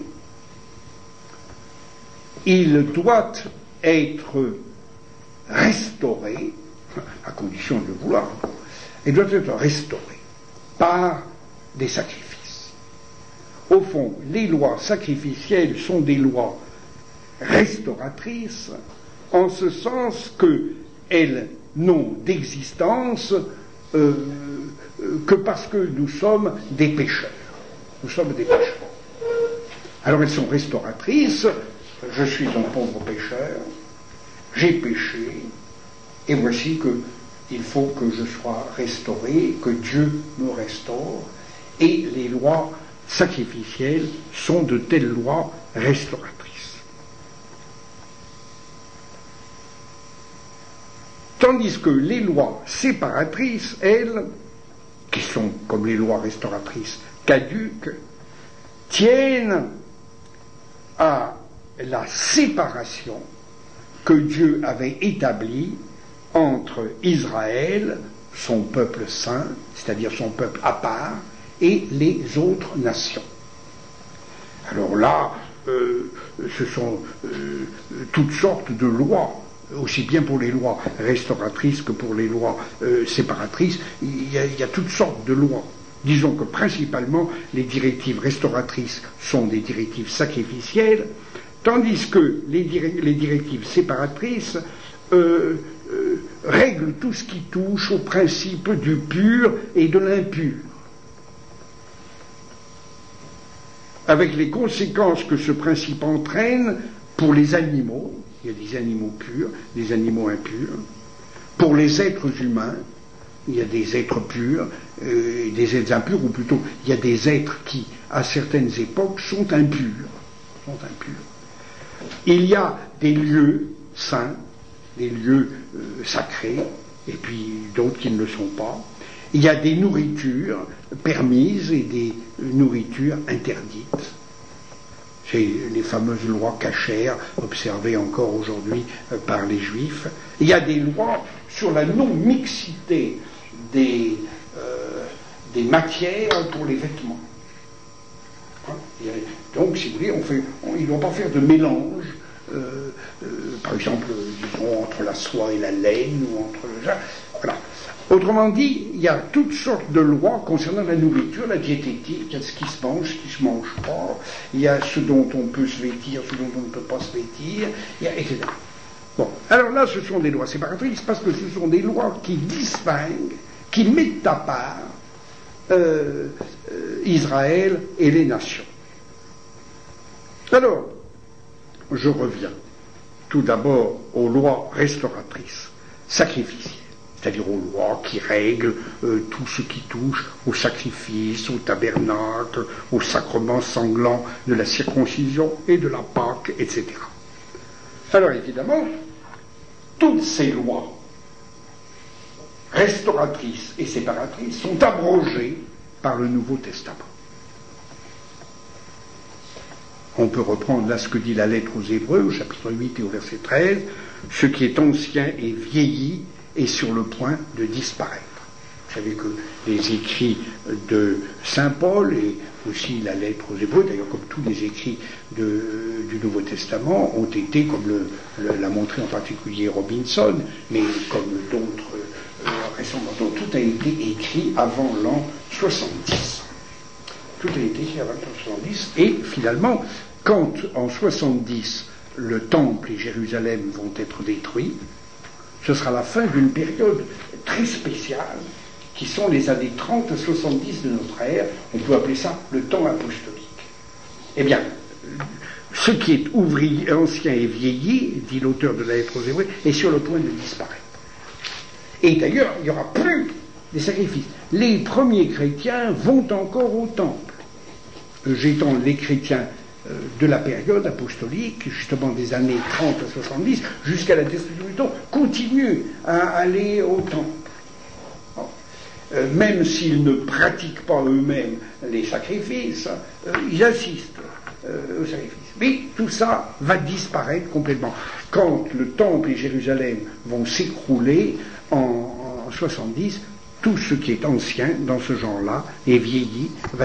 il doit être restauré, à condition de le vouloir, il doit être restauré par des sacrifices. Au fond, les lois sacrificielles sont des lois restauratrices, en ce sens qu'elles n'ont d'existence que parce que nous sommes des pécheurs. Nous sommes des pécheurs. Alors elles sont restauratrices. Je suis un pauvre pécheur, j'ai péché, et voici qu'il faut que je sois restauré, que Dieu me restaure, et les lois sacrificielles sont de telles lois restauratrices. Tandis que les lois séparatrices, elles, qui sont comme les lois restauratrices caduques, tiennent à la séparation que Dieu avait établie entre Israël, son peuple saint, c'est-à-dire son peuple à part, et les autres nations. Alors là, ce sont toutes sortes de lois, aussi bien pour les lois restauratrices que pour les lois séparatrices, il y a toutes sortes de lois. Disons que principalement les directives restauratrices sont des directives sacrificielles, tandis que les directives séparatrices règlent tout ce qui touche au principe du pur et de l'impur, avec les conséquences que ce principe entraîne pour les animaux. Il y a des animaux purs, des animaux impurs. Pour les êtres humains, il y a des êtres purs, des êtres impurs, ou plutôt, il y a des êtres qui, à certaines époques, sont impurs. Il y a des lieux saints, des lieux sacrés, et puis d'autres qui ne le sont pas. Il y a des nourritures permises et des nourritures interdites. C'est les fameuses lois cachères observées encore aujourd'hui par les Juifs. Il y a des lois sur la non-mixité des matières pour les vêtements. Donc, si vous voulez, il ne doit pas faire de mélange, par exemple, disons, entre la soie et la laine, ou entre le genre. Voilà. Autrement dit, il y a toutes sortes de lois concernant la nourriture, la diététique, il y a ce qui se mange, ce qui ne se mange pas, il y a ce dont on peut se vêtir, ce dont on ne peut pas se vêtir, etc. Bon, alors là, ce sont des lois séparatrices parce que ce sont des lois qui distinguent, qui mettent à part Israël et les nations. Alors, je reviens tout d'abord aux lois restauratrices, sacrificielles. C'est-à-dire aux lois qui règlent tout ce qui touche au sacrifice, au tabernacle, au sacrement sanglant de la circoncision et de la Pâque, etc. Alors évidemment, toutes ces lois restauratrices et séparatrices sont abrogées par le Nouveau Testament. On peut reprendre là ce que dit la lettre aux Hébreux, au chapitre 8 et au verset 13, « Ce qui est ancien et vieilli est sur le point de disparaître ». Vous savez que les écrits de saint Paul et aussi la lettre aux Hébreux, d'ailleurs comme tous les écrits du Nouveau Testament, ont été, comme l'a montré en particulier Robinson, mais comme d'autres récemment, donc tout a été écrit avant l'an 70. Tout a été écrit avant l'an 70, et finalement, quand en 70 le temple et Jérusalem vont être détruits, ce sera la fin d'une période très spéciale qui sont les années 30 à 70 de notre ère. On peut appeler ça le temps apostolique. Eh bien, ce qui est ancien et vieilli, dit l'auteur de la lettre aux Hébreux, est sur le point de disparaître. Et d'ailleurs, il n'y aura plus des sacrifices. Les premiers chrétiens vont encore au temple. J'étends les chrétiens de la période apostolique, justement des années 30 à 70, jusqu'à la destruction du temple, continuent à aller au temple. Même s'ils ne pratiquent pas eux-mêmes les sacrifices, ils assistent aux sacrifices. Mais tout ça va disparaître complètement. Quand le temple et Jérusalem vont s'écrouler en 70, tout ce qui est ancien dans ce genre-là et vieilli va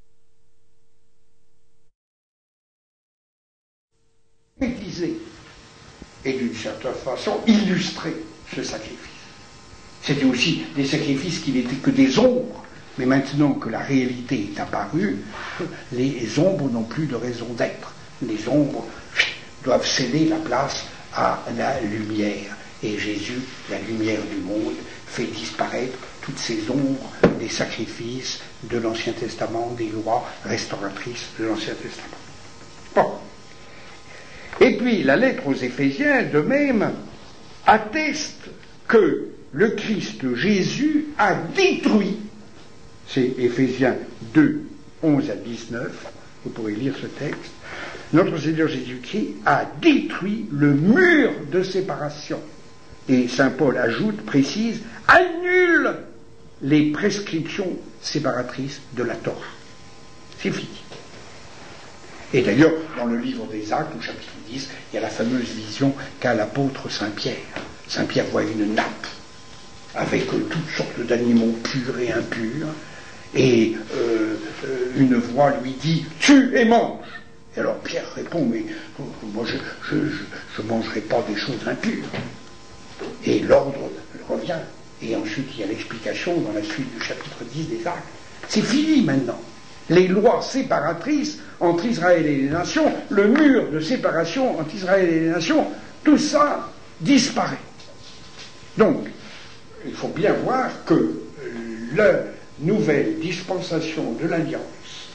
utiliser et d'une certaine façon illustrer ce sacrifice. C'était aussi des sacrifices qui n'étaient que des ombres, mais maintenant que la réalité est apparue, les ombres n'ont plus de raison d'être. Les ombres doivent céder la place à la lumière. Et Jésus, la lumière du monde, fait disparaître toutes ces ombres des sacrifices de l'Ancien Testament, des lois restauratrices de l'Ancien Testament. Bon. Et puis la lettre aux Éphésiens, de même, atteste que le Christ Jésus a détruit, c'est Éphésiens 2, 11 à 19, vous pourrez lire ce texte, notre Seigneur Jésus-Christ a détruit le mur de séparation. Et saint Paul ajoute, précise, annule les prescriptions séparatrices de la Torah. C'est fini. Et d'ailleurs, dans le livre des Actes, au chapitre 10, il y a la fameuse vision qu'a l'apôtre Saint Pierre. Saint Pierre voit une nappe avec toutes sortes d'animaux purs et impurs, et une voix lui dit « Tue et mange !» Et alors Pierre répond « Mais moi je ne mangerai pas des choses impures. » Et l'ordre revient. Et ensuite il y a l'explication dans la suite du chapitre 10 des Actes. C'est fini maintenant. Les lois séparatrices entre Israël et les nations, le mur de séparation entre Israël et les nations, tout ça disparaît. Donc, il faut bien voir que la nouvelle dispensation de l'Alliance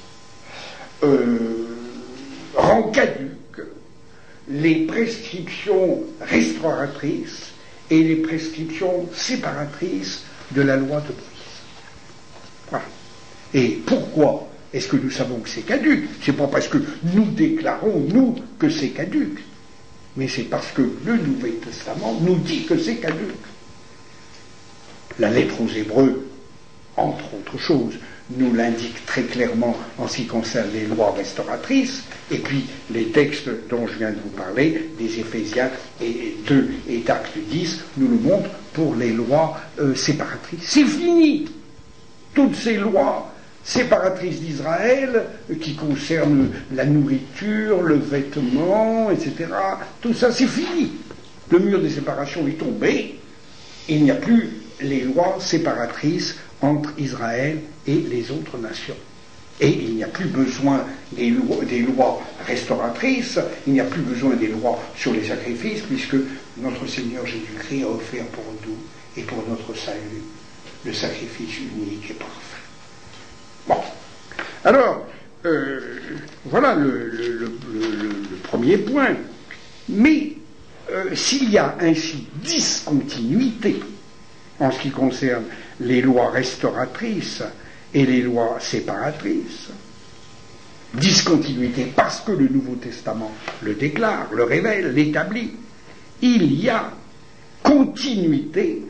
rend caduques les prescriptions restauratrices et les prescriptions séparatrices de la loi de Moïse. Voilà. Et pourquoi est-ce que nous savons que c'est caduque? C'est pas parce que nous déclarons, nous, que c'est caduque, mais c'est parce que le Nouveau Testament nous dit que c'est caduque. La lettre aux Hébreux, entre autres choses, nous l'indique très clairement en ce qui concerne les lois restauratrices, et puis les textes dont je viens de vous parler, des Éphésiens et 2 et d'Actes 10, nous le montrent pour les lois séparatrices. C'est fini. Toutes ces lois séparatrices d'Israël, qui concernent la nourriture, le vêtement, etc., tout ça, c'est fini. Le mur des séparations est tombé, il n'y a plus les lois séparatrices entre Israël et les autres nations. Et il n'y a plus besoin des lois restauratrices, il n'y a plus besoin des lois sur les sacrifices, puisque notre Seigneur Jésus-Christ a offert pour nous et pour notre salut le sacrifice unique et parfait. Bon. Alors, voilà le premier point. Mais s'il y a ainsi discontinuité en ce qui concerne les lois restauratrices et les lois séparatrices, discontinuité parce que le Nouveau Testament le déclare, le révèle, l'établit, il y a continuité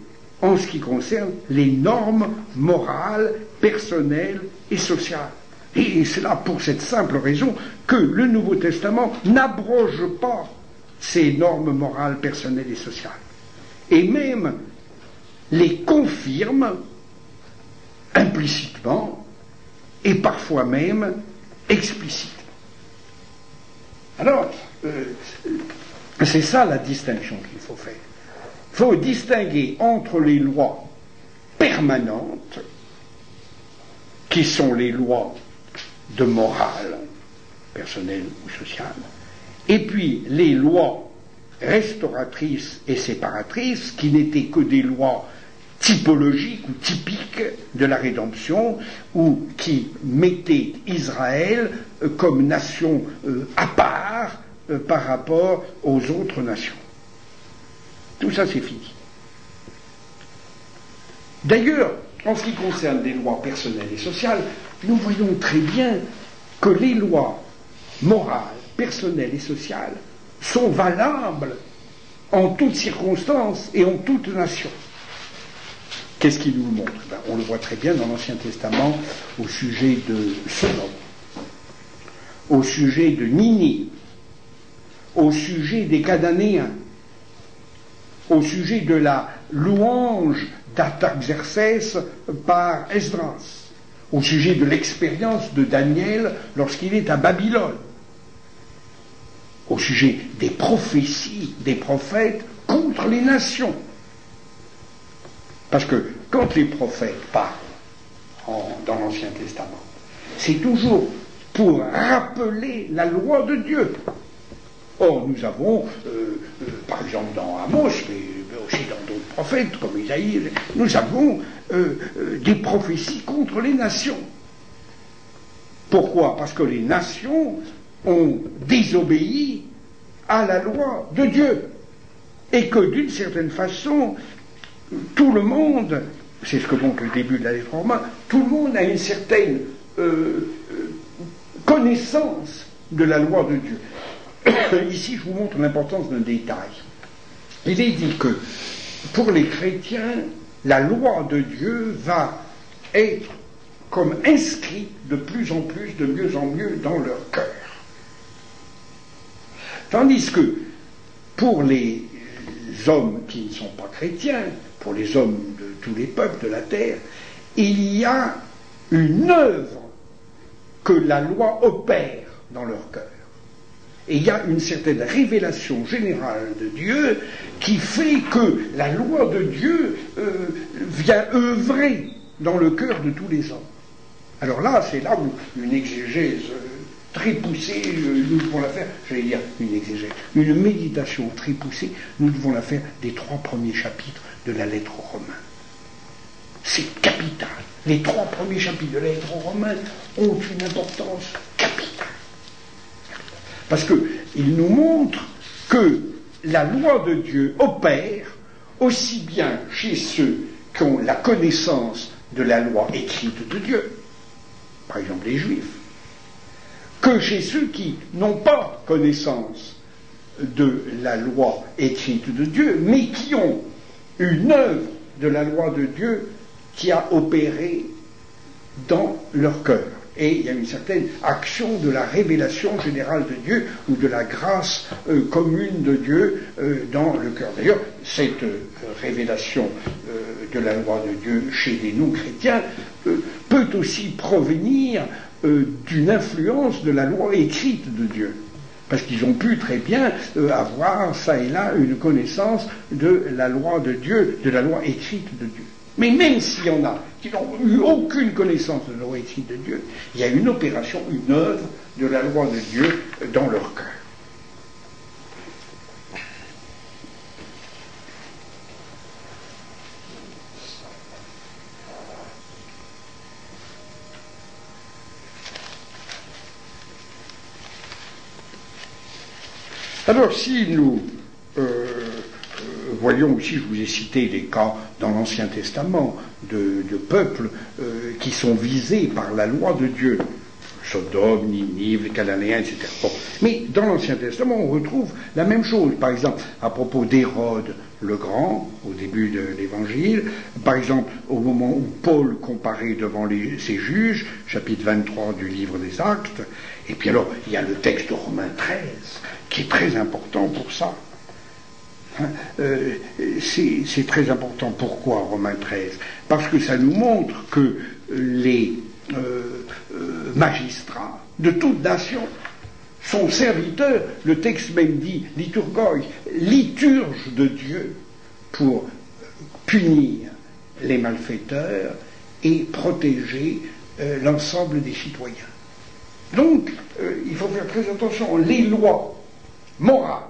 en ce qui concerne les normes morales, personnelles et sociales. Et c'est là pour cette simple raison que le Nouveau Testament n'abroge pas ces normes morales, personnelles et sociales. Et même les confirme implicitement et parfois même explicitement. Alors, c'est ça la distinction qu'il faut faire. Il faut distinguer entre les lois permanentes, qui sont les lois de morale, personnelle ou sociale, et puis les lois restauratrices et séparatrices, qui n'étaient que des lois typologiques ou typiques de la rédemption, ou qui mettaient Israël comme nation à part par rapport aux autres nations. Tout ça, c'est fini. D'ailleurs, en ce qui concerne les lois personnelles et sociales, nous voyons très bien que les lois morales, personnelles et sociales sont valables en toutes circonstances et en toute nation. Qu'est-ce qu'il nous montre? On le voit très bien dans l'Ancien Testament au sujet de Sodome, au sujet de Ninive, au sujet des Cananéens, au sujet de la louange d'Artaxerxès par Esdras, au sujet de l'expérience de Daniel lorsqu'il est à Babylone, au sujet des prophéties des prophètes contre les nations. Parce que quand les prophètes parlent dans l'Ancien Testament, c'est toujours pour rappeler la loi de Dieu. Or, nous avons, par exemple dans Amos, mais aussi dans d'autres prophètes comme Isaïe, nous avons des prophéties contre les nations. Pourquoi? Parce que les nations ont désobéi à la loi de Dieu. Et que d'une certaine façon, tout le monde, c'est ce que montre le début de la lettre aux Romains, tout le monde a une certaine connaissance de la loi de Dieu. Ici, je vous montre l'importance d'un détail. Il est dit que pour les chrétiens, la loi de Dieu va être comme inscrite de plus en plus, de mieux en mieux dans leur cœur. Tandis que pour les hommes qui ne sont pas chrétiens, pour les hommes de tous les peuples de la terre, il y a une œuvre que la loi opère dans leur cœur. Et il y a une certaine révélation générale de Dieu qui fait que la loi de Dieu vient œuvrer dans le cœur de tous les hommes. Alors là, c'est là où une exégèse très poussée, nous devons la faire, j'allais dire une exégèse, une méditation très poussée, nous devons la faire des 3 premiers chapitres de la lettre aux Romains. C'est capital. Les 3 premiers chapitres de la lettre aux Romains ont une importance capitale. Parce qu'il nous montre que la loi de Dieu opère aussi bien chez ceux qui ont la connaissance de la loi écrite de Dieu, par exemple les Juifs, que chez ceux qui n'ont pas connaissance de la loi écrite de Dieu, mais qui ont une œuvre de la loi de Dieu qui a opéré dans leur cœur. Et il y a une certaine action de la révélation générale de Dieu ou de la grâce commune de Dieu dans le cœur. D'ailleurs, cette révélation de la loi de Dieu chez les non-chrétiens peut aussi provenir d'une influence de la loi écrite de Dieu. Parce qu'ils ont pu très bien avoir, ça et là, une connaissance de la loi de Dieu, de la loi écrite de Dieu. Mais même s'il y en a qui n'ont eu aucune connaissance de la loi écrite de Dieu, il y a une opération, une œuvre de la loi de Dieu dans leur cœur. Alors si nous voyons aussi, je vous ai cité des cas dans l'Ancien Testament de peuples qui sont visés par la loi de Dieu. Sodome, Ninive, les Cananéens, etc. Bon. Mais dans l'Ancien Testament, on retrouve la même chose. Par exemple, à propos d'Hérode le Grand, au début de l'Évangile, par exemple, au moment où Paul comparait devant ses juges, chapitre 23 du livre des Actes, et puis alors, il y a le texte de Romains 13, qui est très important pour ça. C'est très important. Pourquoi Romains 13 ? Parce que ça nous montre que les magistrats de toute nation sont serviteurs, le texte même dit liturgoi, liturge de Dieu pour punir les malfaiteurs et protéger l'ensemble des citoyens. Donc, il faut faire très attention. Les lois morales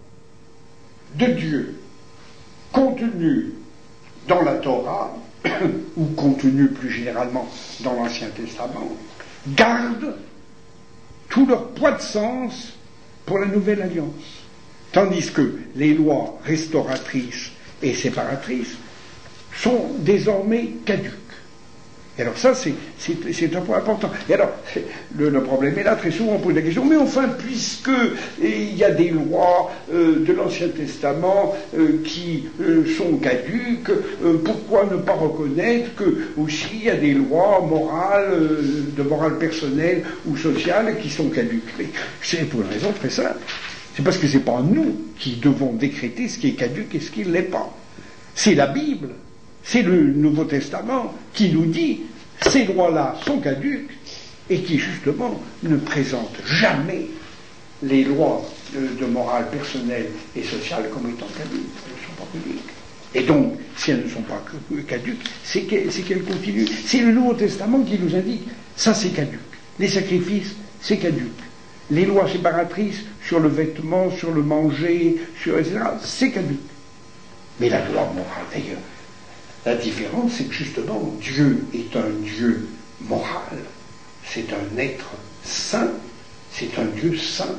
de Dieu contenues dans la Torah, ou contenues plus généralement dans l'Ancien Testament, gardent tout leur poids de sens pour la Nouvelle Alliance. Tandis que les lois restauratrices et séparatrices sont désormais caduques. Et alors ça, c'est un point important. Et alors, le problème est là, très souvent on pose la question, mais enfin, puisque il y a des lois de l'Ancien Testament qui sont caduques, pourquoi ne pas reconnaître que aussi il y a des lois morales, de morale personnelle ou sociale qui sont caduques? Mais c'est pour une raison très simple. C'est parce que c'est pas nous qui devons décréter ce qui est caduque et ce qui ne l'est pas. C'est la Bible. C'est le Nouveau Testament qui nous dit ces lois-là sont caduques et qui justement ne présentent jamais les lois de morale personnelle et sociale comme étant caduques. Elles ne sont pas publiques. Et donc, si elles ne sont pas caduques, c'est qu'elles continuent. C'est le Nouveau Testament qui nous indique ça c'est caduque. Les sacrifices, c'est caduque. Les lois séparatrices sur le vêtement, sur le manger, etc., c'est caduque. Mais la loi morale, d'ailleurs, la différence, c'est que justement, Dieu est un Dieu moral, c'est un être saint, c'est un Dieu saint.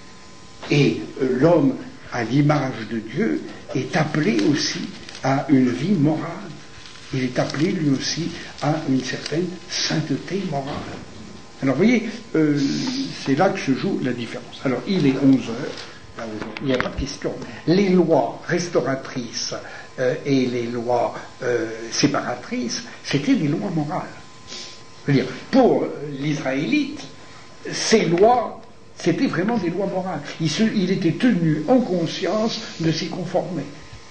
Et l'homme, à l'image de Dieu, est appelé aussi à une vie morale. Il est appelé lui aussi à une certaine sainteté morale. Alors vous voyez, c'est là que se joue la différence. Alors il est 11 heures, il n'y a pas de question. Les lois restauratrices et les lois séparatrices, c'était des lois morales. Je veux dire, pour l'Israélite, ces lois, c'était vraiment des lois morales. Il était tenu en conscience de s'y conformer.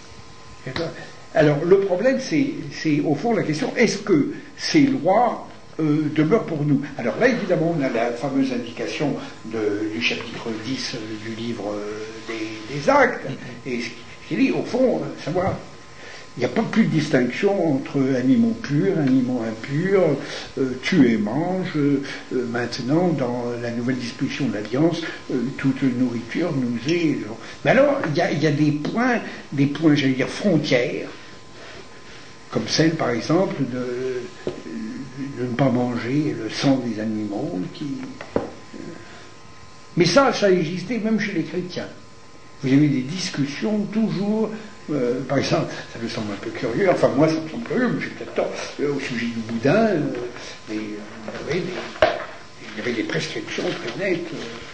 Alors le problème, c'est au fond la question, est-ce que ces lois demeurent pour nous? Alors là, évidemment, on a la fameuse indication du chapitre 10 du livre des Actes, et ce qui dit, au fond, savoir, il n'y a pas plus de distinction entre animaux purs, animaux impurs, tue et mange. Maintenant, dans la nouvelle disposition de l'Alliance, toute nourriture nous est... Mais alors, il y a des points, j'allais dire, frontières, comme celle, par exemple, de ne pas manger le sang des animaux. Mais ça existait même chez les chrétiens. Vous avez des discussions toujours, par exemple, ça me semble un peu curieux, enfin moi ça me semble curieux, mais j'ai peut-être tort, au sujet du boudin, il y avait des prescriptions très nettes.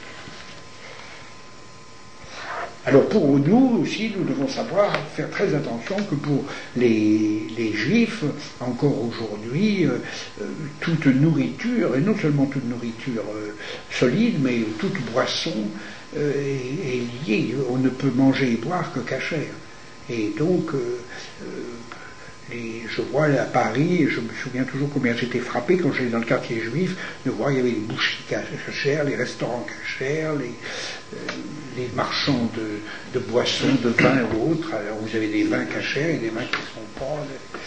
Alors pour nous aussi, nous devons savoir faire très attention que pour les Juifs, encore aujourd'hui, toute nourriture, et non seulement toute nourriture solide, mais toute boisson est liée. On ne peut manger et boire que cachère. Et donc, je vois à Paris, et je me souviens toujours combien j'étais frappé quand j'allais dans le quartier juif, de voir il y avait les boucheries cachères, les restaurants cachères, les marchands de boissons, de vin ou autres. Alors vous avez des vins cachers et des vins qui ne sont pas...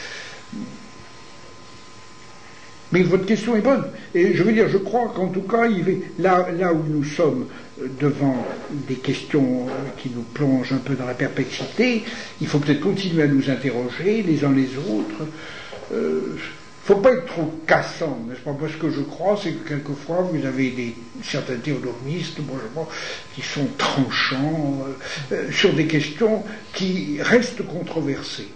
Mais votre question est bonne. Et je veux dire, je crois qu'en tout cas, là où nous sommes devant des questions qui nous plongent un peu dans la perplexité, il faut peut-être continuer à nous interroger les uns les autres. Il ne faut pas être trop cassant, n'est-ce pas? Parce que je crois, c'est que quelquefois vous avez certains théologistes, qui sont tranchants sur des questions qui restent controversées.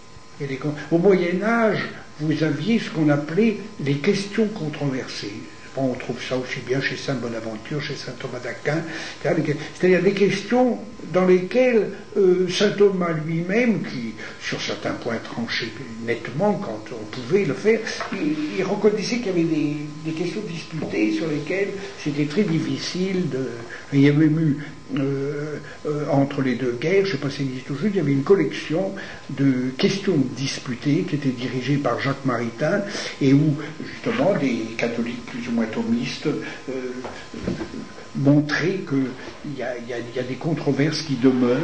Au Moyen-Âge, vous aviez ce qu'on appelait les questions controversées. on trouve ça aussi bien chez saint Bonaventure, chez saint Thomas d'Aquin, c'est-à-dire des questions dans lesquelles saint Thomas lui-même, qui sur certains points tranchait nettement quand on pouvait le faire, il reconnaissait qu'il y avait des questions disputées sur lesquelles c'était très difficile de... Il y avait eu entre les deux guerres, je ne sais pas si ça existe toujours, il y avait une collection de questions disputées qui était dirigée par Jacques Maritain et où justement des catholiques plus ou moins thomistes montraient qu'il y a des controverses qui demeurent.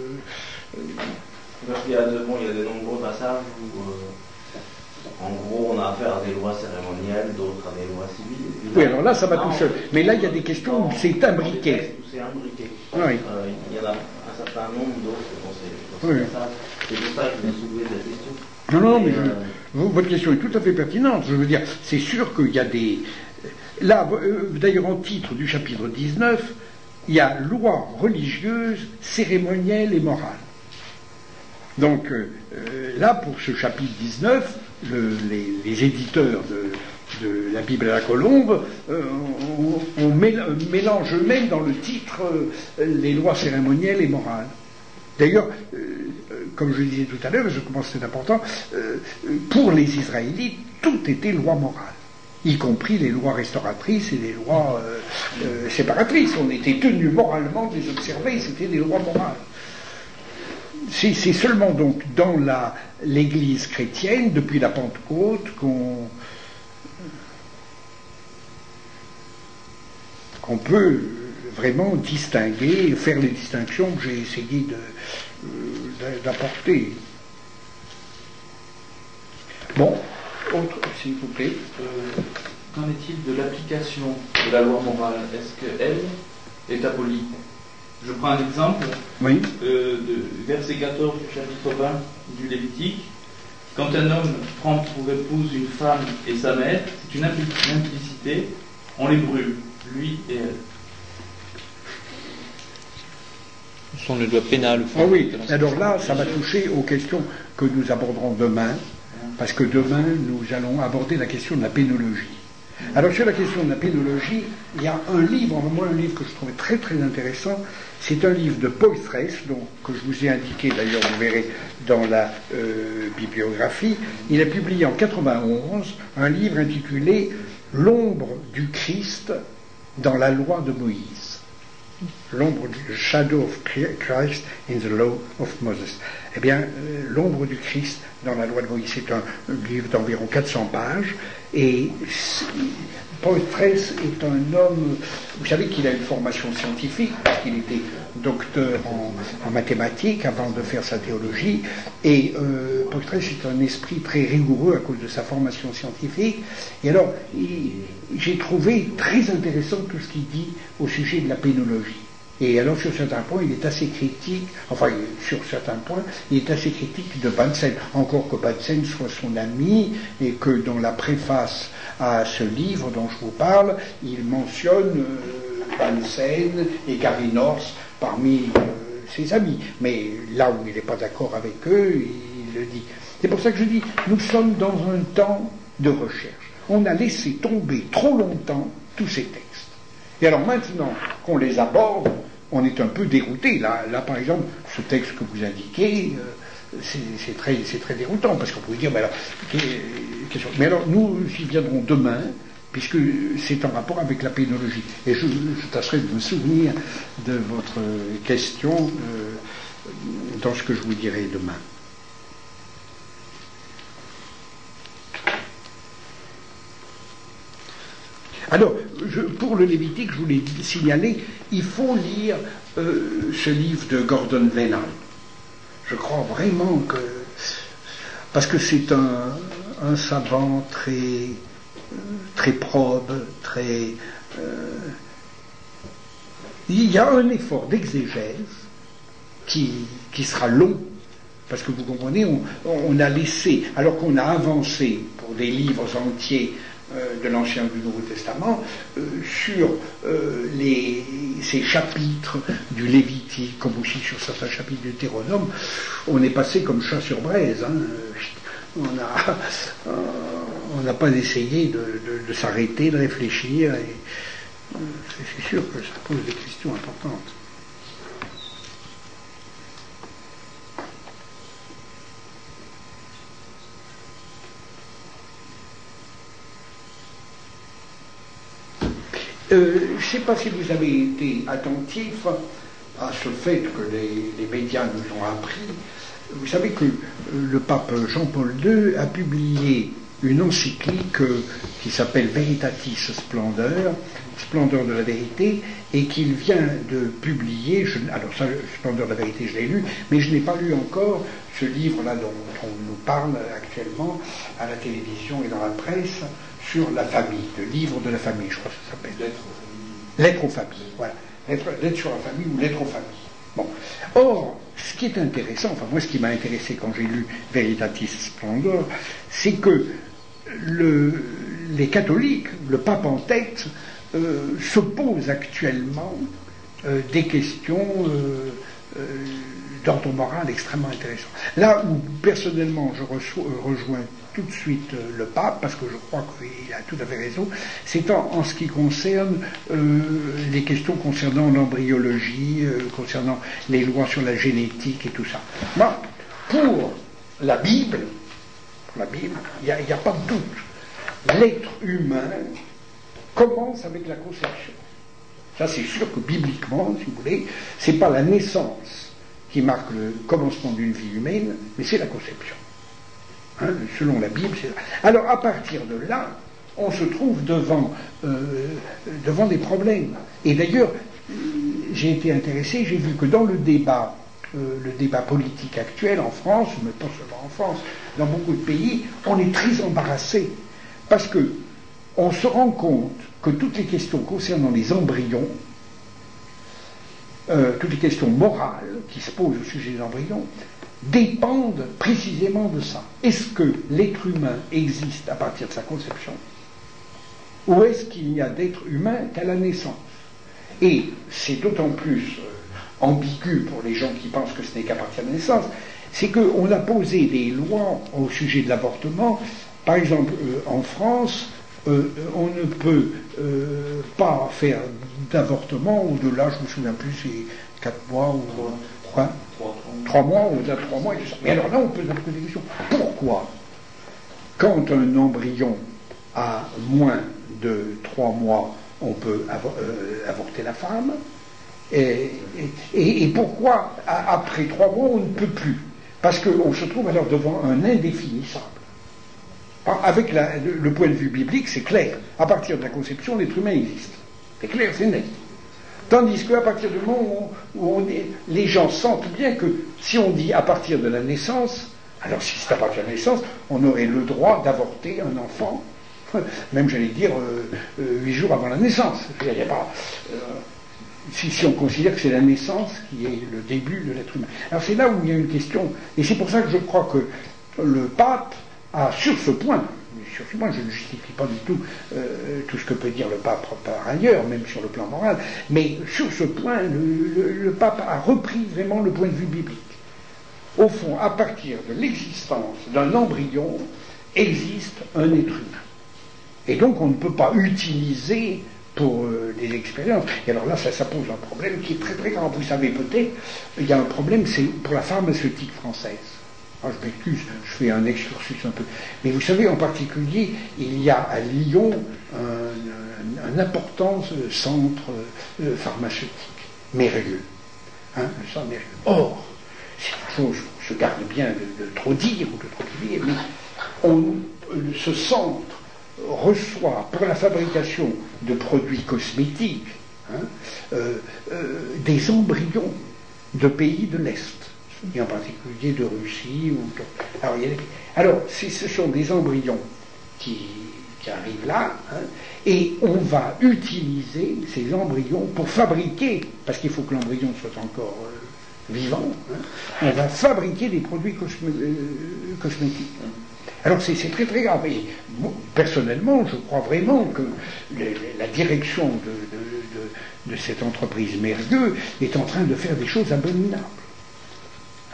Il y a de nombreux passages où en gros on a affaire à des lois cérémonielles, d'autres à des lois civiles. Oui, alors là ça va tout seul. Mais là il y a des questions où c'est imbriqué. C'est imbriqué. Oui. Il y en a un certain nombre d'autres dans ces passages. C'est pour ça que je vais soulever la question. Non, mais votre question est tout à fait pertinente. Je veux dire, c'est sûr qu'il y a des... Là, d'ailleurs, en titre du chapitre 19, il y a loi religieuse, cérémonielle et morale. Donc, là, pour ce chapitre 19, les éditeurs de la Bible à la Colombe on mélange eux-mêmes dans le titre les lois cérémonielles et morales. D'ailleurs, comme je le disais tout à l'heure, et je commence c'est important, pour les Israélites, tout était loi morale, y compris les lois restauratrices et les lois séparatrices. On était tenu moralement de les observer, c'était des lois morales. C'est seulement donc dans l'Église chrétienne, depuis la Pentecôte, qu'on peut vraiment distinguer, faire les distinctions que j'ai essayé d'apporter. Bon, autre, s'il vous plaît. Qu'en est-il de l'application de la loi morale? Est-ce qu'elle est abolie? Je prends un exemple, oui. De verset 14 du chapitre 20 du Lévitique. Quand un homme prend pour épouse une femme et sa mère, c'est une implicité, on les brûle, lui et elle. Ce sont les lois pénales. Ah oui, alors là, ça va toucher aux questions que nous aborderons demain, parce que demain, nous allons aborder la question de la pénologie. Alors sur la question de la pénologie, il y a un livre, moi un livre que je trouvais très très intéressant, c'est un livre de Poitres, que je vous ai indiqué d'ailleurs, vous verrez dans la bibliographie. Il a publié en 91 un livre intitulé « L'ombre du Christ dans la loi de Moïse ». L'ombre du Shadow of Christ in the Law of Moses. Eh bien, l'ombre du Christ dans la loi de Moïse, c'est un livre d'environ 400 pages, et Poitres est un homme, vous savez qu'il a une formation scientifique, parce qu'il était docteur en mathématiques avant de faire sa théologie, et Poitres est un esprit très rigoureux à cause de sa formation scientifique, et alors j'ai trouvé très intéressant tout ce qu'il dit au sujet de la pénologie. Et alors sur certains points il est assez critique, il est assez critique de Bunsen, encore que Bunsen soit son ami, et que dans la préface à ce livre dont je vous parle, il mentionne Bunsen et Gary North parmi ses amis. Mais là où il n'est pas d'accord avec eux, il le dit. C'est pour ça que je dis, nous sommes dans un temps de recherche. On a laissé tomber trop longtemps tous ces textes. Et alors maintenant qu'on les aborde, on est un peu dérouté. Là par exemple, ce texte que vous indiquez, c'est très déroutant, parce qu'on pourrait dire, mais alors nous y viendrons demain, puisque c'est en rapport avec la pénologie. Et je tâcherai de me souvenir de votre question dans ce que je vous dirai demain. Alors, pour le Lévitique, je voulais signaler, il faut lire ce livre de Gordon Venal. Je crois vraiment que... Parce que c'est un savant très probe, très... il y a un effort d'exégèse qui sera long, parce que vous comprenez, on a laissé, alors qu'on a avancé pour des livres entiers de l'Ancien et du Nouveau Testament, sur ces chapitres du Lévitique, comme aussi sur certains chapitres du Deutéronome, on est passé comme chat sur braise. On n'a pas essayé de s'arrêter, de réfléchir, et c'est sûr que ça pose des questions importantes. Je ne sais pas si vous avez été attentif à ce fait que les médias nous ont appris. Vous savez que le pape Jean-Paul II a publié une encyclique qui s'appelle Veritatis Splendor, Splendeur de la vérité, et qu'il vient de publier. Alors ça, Splendeur de la vérité, je l'ai lu, mais je n'ai pas lu encore ce livre-là dont on nous parle actuellement à la télévision et dans la presse sur la famille, le livre de la famille, je crois que ça s'appelle. Lettre aux familles, voilà. Lettre sur la famille ou lettre aux familles. Bon. Or, ce qui est intéressant, enfin moi ce qui m'a intéressé quand j'ai lu Veritatis Splendor, c'est que les catholiques, le pape en tête, se posent actuellement des questions d'ordre moral extrêmement intéressant. Là où personnellement je rejoins tout de suite le pape, parce que je crois qu'il a tout à fait raison, c'est en ce qui concerne les questions concernant l'embryologie, concernant les lois sur la génétique et tout ça. Moi, pour la Bible, il n'y a pas de doute. L'être humain commence avec la conception. Ça, c'est sûr que bibliquement, si vous voulez, c'est pas la naissance qui marque le commencement d'une vie humaine, mais c'est la conception. Hein, selon la Bible, c'est... Alors, à partir de là, on se trouve devant des problèmes. Et d'ailleurs, j'ai été intéressé, j'ai vu que dans le débat politique actuel en France, mais pas seulement en France, dans beaucoup de pays, on est très embarrassé. Parce que on se rend compte que toutes les questions concernant les embryons, toutes les questions morales qui se posent au sujet des embryons, dépendent précisément de ça. Est-ce que l'être humain existe à partir de sa conception, ou est-ce qu'il n'y a d'être humain qu'à la naissance? Et c'est d'autant plus ambigu pour les gens qui pensent que ce n'est qu'à partir de la naissance, c'est qu'on a posé des lois au sujet de l'avortement. Par exemple, en France, on ne peut pas faire d'avortement au-delà, je ne me souviens plus, c'est 4 mois ou 3 mois, au-delà de 3 mois et tout ça. Mais alors là, on peut se poser des questions. Pourquoi, quand un embryon a moins de 3 mois, on peut avorter la femme, et pourquoi, après 3 mois, on ne peut plus? Parce qu'on se trouve alors devant un indéfinissable. Avec le point de vue biblique, c'est clair. À partir de la conception, l'être humain existe. C'est clair, c'est net. Tandis qu'à partir du moment où les gens sentent bien que si on dit à partir de la naissance, alors si c'est à partir de la naissance, on aurait le droit d'avorter un enfant, même j'allais dire 8 jours avant la naissance. Il n'y a pas, si on considère que c'est la naissance qui est le début de l'être humain. Alors c'est là où il y a une question, et c'est pour ça que je crois que le pape a sur ce point, je ne justifie pas du tout tout ce que peut dire le pape par ailleurs, même sur le plan moral, mais sur ce point, le pape a repris vraiment le point de vue biblique. Au fond, à partir de l'existence d'un embryon, existe un être humain. Et donc on ne peut pas utiliser pour des expériences. Et alors là, ça pose un problème qui est très très grand. Vous savez peut-être, il y a un problème, c'est pour la pharmaceutique française. Alors, je m'excuse, je fais un excursus un peu. Mais vous savez, en particulier, il y a à Lyon un important centre pharmaceutique, merveilleux. Hein, le centre merveilleux. Or, c'est une chose, je garde bien de trop dire ou de trop dire, mais ce centre reçoit pour la fabrication de produits cosmétiques des embryons de pays de l'Est, et en particulier de Russie. Alors ce sont des embryons qui arrivent là, et on va utiliser ces embryons pour fabriquer, parce qu'il faut que l'embryon soit encore vivant, on va fabriquer des produits cosmétiques. Alors c'est très très grave. Et personnellement, je crois vraiment que la direction de cette entreprise Mergueux est en train de faire des choses abominables.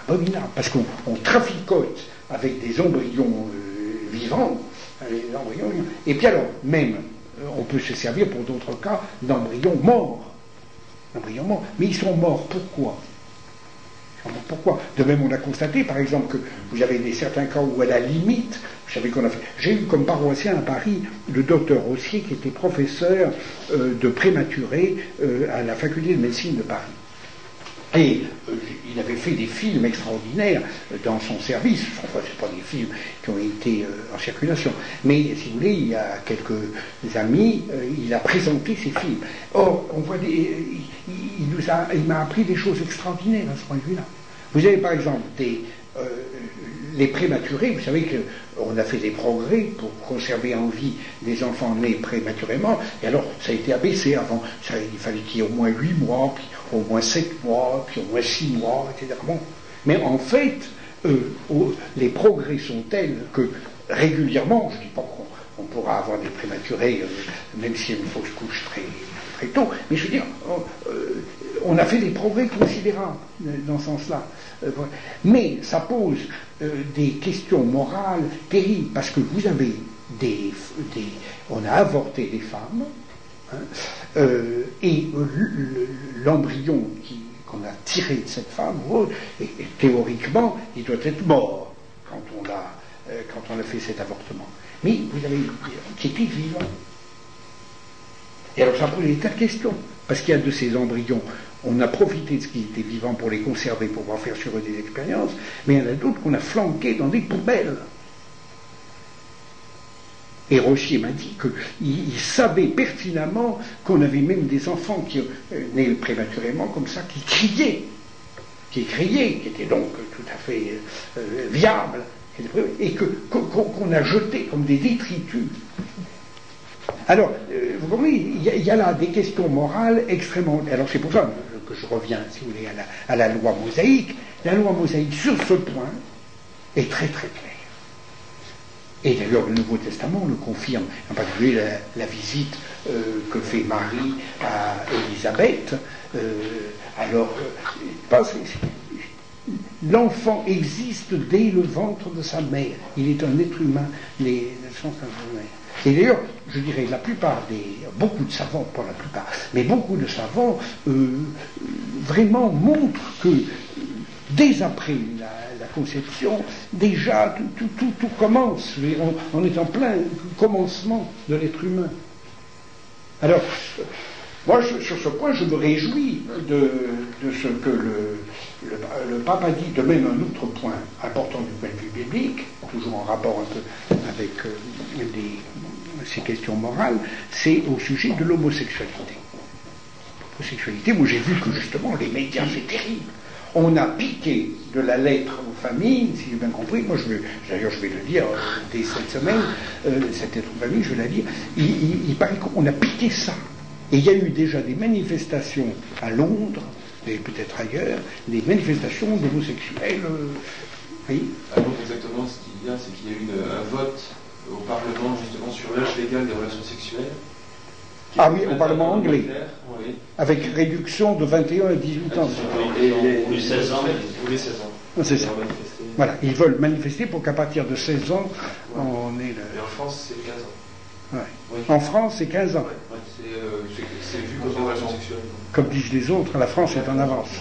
abominable, parce qu'on traficote avec des embryons vivants, les embryons vivants. Et puis alors, même, on peut se servir pour d'autres cas d'embryons morts. Mais ils sont morts, pourquoi? Pourquoi? De même, on a constaté, par exemple, que vous avez certains cas où, à la limite, vous savez qu'on a fait. J'ai eu comme paroissien à Paris le docteur Rossier, qui était professeur de prématuré à la faculté de médecine de Paris. Et il avait fait des films extraordinaires dans son service. Enfin, ce pas des films qui ont été en circulation. Mais, si vous voulez, il y a quelques années, il a présenté ces films. Or, on voit il m'a appris des choses extraordinaires à ce point de vue-là. Vous avez, par exemple, les prématurés. Vous savez qu'on a fait des progrès pour conserver en vie des enfants nés prématurément. Et alors, ça a été abaissé avant. Il fallait qu'il y ait au moins 8 mois, puis au moins 7 mois, puis au moins 6 mois, etc. Bon. Mais en fait, les progrès sont tels que régulièrement, je ne dis pas qu'on pourra avoir des prématurés, même s'il y a une fausse couche très, très tôt, mais je veux dire, on a fait des progrès considérables dans ce sens-là. Mais ça pose des questions morales terribles, parce que vous avez on a avorté des femmes, hein, et l'embryon qu'on a tiré de cette femme, et théoriquement, il doit être mort quand on a fait cet avortement. Mais vous avez qui était vivant. Et alors ça pose des tas de questions, parce qu'il y a de ces embryons, on a profité de ce qui était vivant pour les conserver, pour pouvoir faire sur eux des expériences, mais il y en a d'autres qu'on a flanqués dans des poubelles. Et Rochier m'a dit qu'il savait pertinemment qu'on avait même des enfants qui nés prématurément comme ça, qui criaient, qui étaient donc tout à fait viables, et qu'on a jetés comme des détritus. Alors, vous comprenez, il y a là des questions morales extrêmement... Alors c'est pour ça que je reviens, si vous voulez, à la loi mosaïque. La loi mosaïque, sur ce point, est très très claire. Et d'ailleurs, le Nouveau Testament le confirme, en particulier la visite que fait Marie à Élisabeth. L'enfant existe dès le ventre de sa mère. Il est un être humain. Et d'ailleurs, je dirais, beaucoup de savants, pas la plupart, mais beaucoup de savants vraiment montrent que dès après la conception, déjà tout commence. On est en plein commencement de l'être humain. Alors, moi, sur ce point, je me réjouis de ce que le pape a dit. De même, un autre point important du point de vue biblique, toujours en rapport un peu avec ces questions morales, c'est au sujet de l'homosexualité. L'homosexualité, moi j'ai vu que justement les médias, c'est terrible. On a piqué de la lettre aux familles, si j'ai bien compris, d'ailleurs je vais le dire dès cette semaine, cette lettre aux familles, je vais la lire, il paraît qu'on a piqué ça. Et il y a eu déjà des manifestations à Londres, et peut-être ailleurs, des manifestations d'homosexuels. Oui. À Londres, exactement, ce qu'il y a, c'est qu'il y a eu un vote au Parlement, justement, sur l'âge légal des relations sexuelles. Ah oui, au Parlement anglais. Oui. Avec réduction de 21 à 18 ans. Ou 16 ans. Ou les 16 ans. C'est ça. Voilà, ils veulent manifester pour qu'à partir de 16 ans, on ait Et en France, c'est 15 ans. Ouais. Oui. En France, c'est 15 ans. Ouais. C'est vu comme une relation sexuelle. Comme disent les autres, la France est en avance.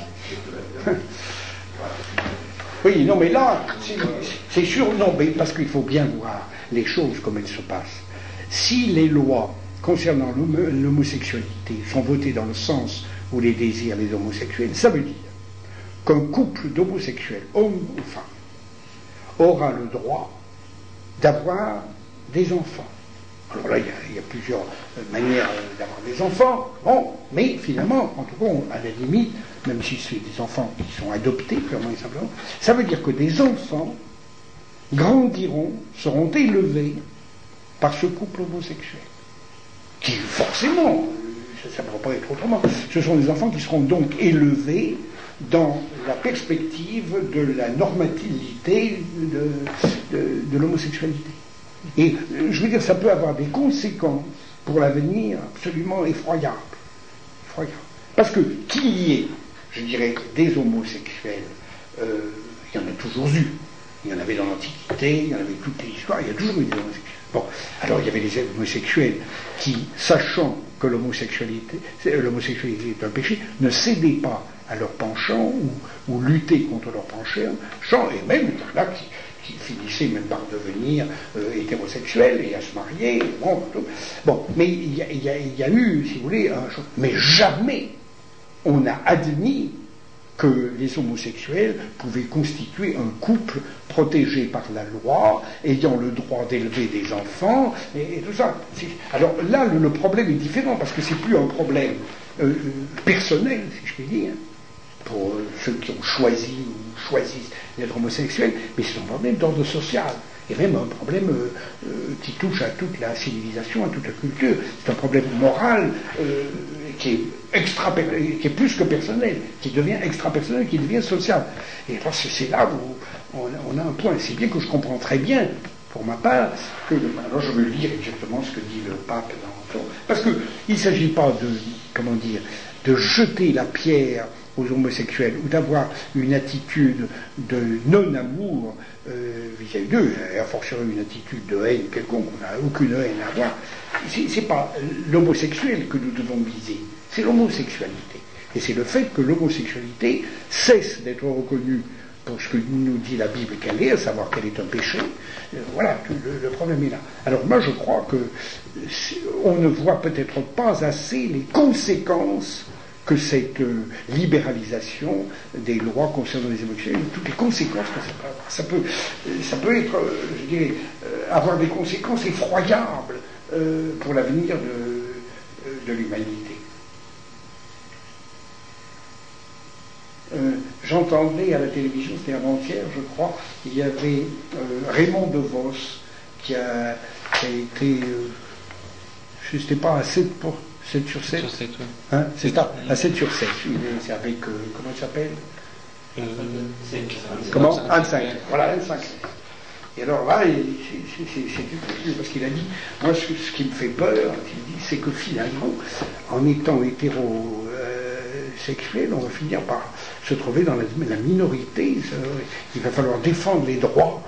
Oui, non, mais là, c'est sûr, non, mais parce qu'il faut bien voir les choses comme elles se passent. Si les lois concernant l'homosexualité sont votées dans le sens où les désirent les homosexuels, ça veut dire qu'un couple d'homosexuels, homme ou femme, aura le droit d'avoir des enfants. Alors là, il y a plusieurs manières d'avoir des enfants, bon, mais finalement, en tout cas, à la limite, même si c'est des enfants qui sont adoptés, purement et simplement, ça veut dire que des enfants grandiront, seront élevés par ce couple homosexuel. Qui, forcément, ça ne pourra pas être autrement, ce sont des enfants qui seront donc élevés dans la perspective de la normativité de l'homosexualité. Et je veux dire, ça peut avoir des conséquences pour l'avenir absolument effroyables. Parce que qu'il y ait, je dirais, des homosexuels Il y en a toujours eu. Il y en avait dans l'Antiquité, il y en avait toute l'histoire, il y a toujours eu des homosexuels. Bon, alors il y avait les homosexuels qui, sachant que l'homosexualité est un péché, ne cédaient pas à leur penchant ou luttaient contre leur penchant, et même il y en a qui finissaient même par devenir hétérosexuels et à se marier. Bon, mais il y a eu, si vous voulez, mais jamais on n'a admis que les homosexuels pouvaient constituer un couple protégé par la loi, ayant le droit d'élever des enfants, et tout ça. Alors là, le problème est différent, parce que c'est plus un problème personnel, si je puis dire, pour ceux qui ont choisi ou choisissent d'être homosexuels, mais c'est un problème d'ordre social, et même un problème qui touche à toute la civilisation, à toute la culture. C'est un problème moral qui est plus que personnel, qui devient extra-personnel, qui devient social. Et alors c'est là où on a un point. C'est bien que je comprends très bien, pour ma part, que... Alors je veux lire exactement ce que dit le pape dans... Parce qu'il ne s'agit pas de jeter la pierre aux homosexuels, ou d'avoir une attitude de non-amour vis-à-vis d'eux, et a fortiori une attitude de haine quelconque, on n'a aucune haine à avoir. C'est pas l'homosexuel que nous devons viser, c'est l'homosexualité. Et c'est le fait que l'homosexualité cesse d'être reconnue pour ce que nous dit la Bible qu'elle est, à savoir qu'elle est un péché. Voilà, le problème est là. Alors moi je crois que on ne voit peut-être pas assez les conséquences que cette libéralisation des lois concernant les homosexuels, toutes les conséquences que ça peut être, je dirais, avoir des conséquences effroyables pour l'avenir de l'humanité. J'entendais à la télévision, c'était avant-hier, je crois, il y avait Raymond DeVos qui a été, je ne sais pas, à 7 sur 7. Sur 7, oui. Hein, c'est ça, à 7 sur 7. C'est avec, comment il s'appelle Comment Anne 5. Voilà, Anne 5. Et alors là, c'est parce qu'il a dit, moi ce qui me fait peur, c'est que finalement, en étant hétérosexuel, on va finir par se trouver dans la minorité. Il va falloir défendre les droits.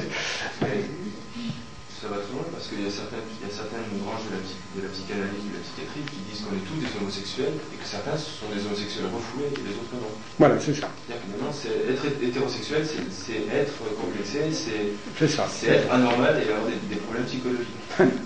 Ça va trop loin parce qu'il y a certaines branches de la psychanalyse, de la psychiatrie qui disent qu'on est tous des homosexuels et que certains sont des homosexuels refoulés et les autres non. Voilà, c'est ça. C'est-à-dire que maintenant, être hétérosexuel, c'est être complexé, c'est être anormal et avoir des problèmes psychologiques.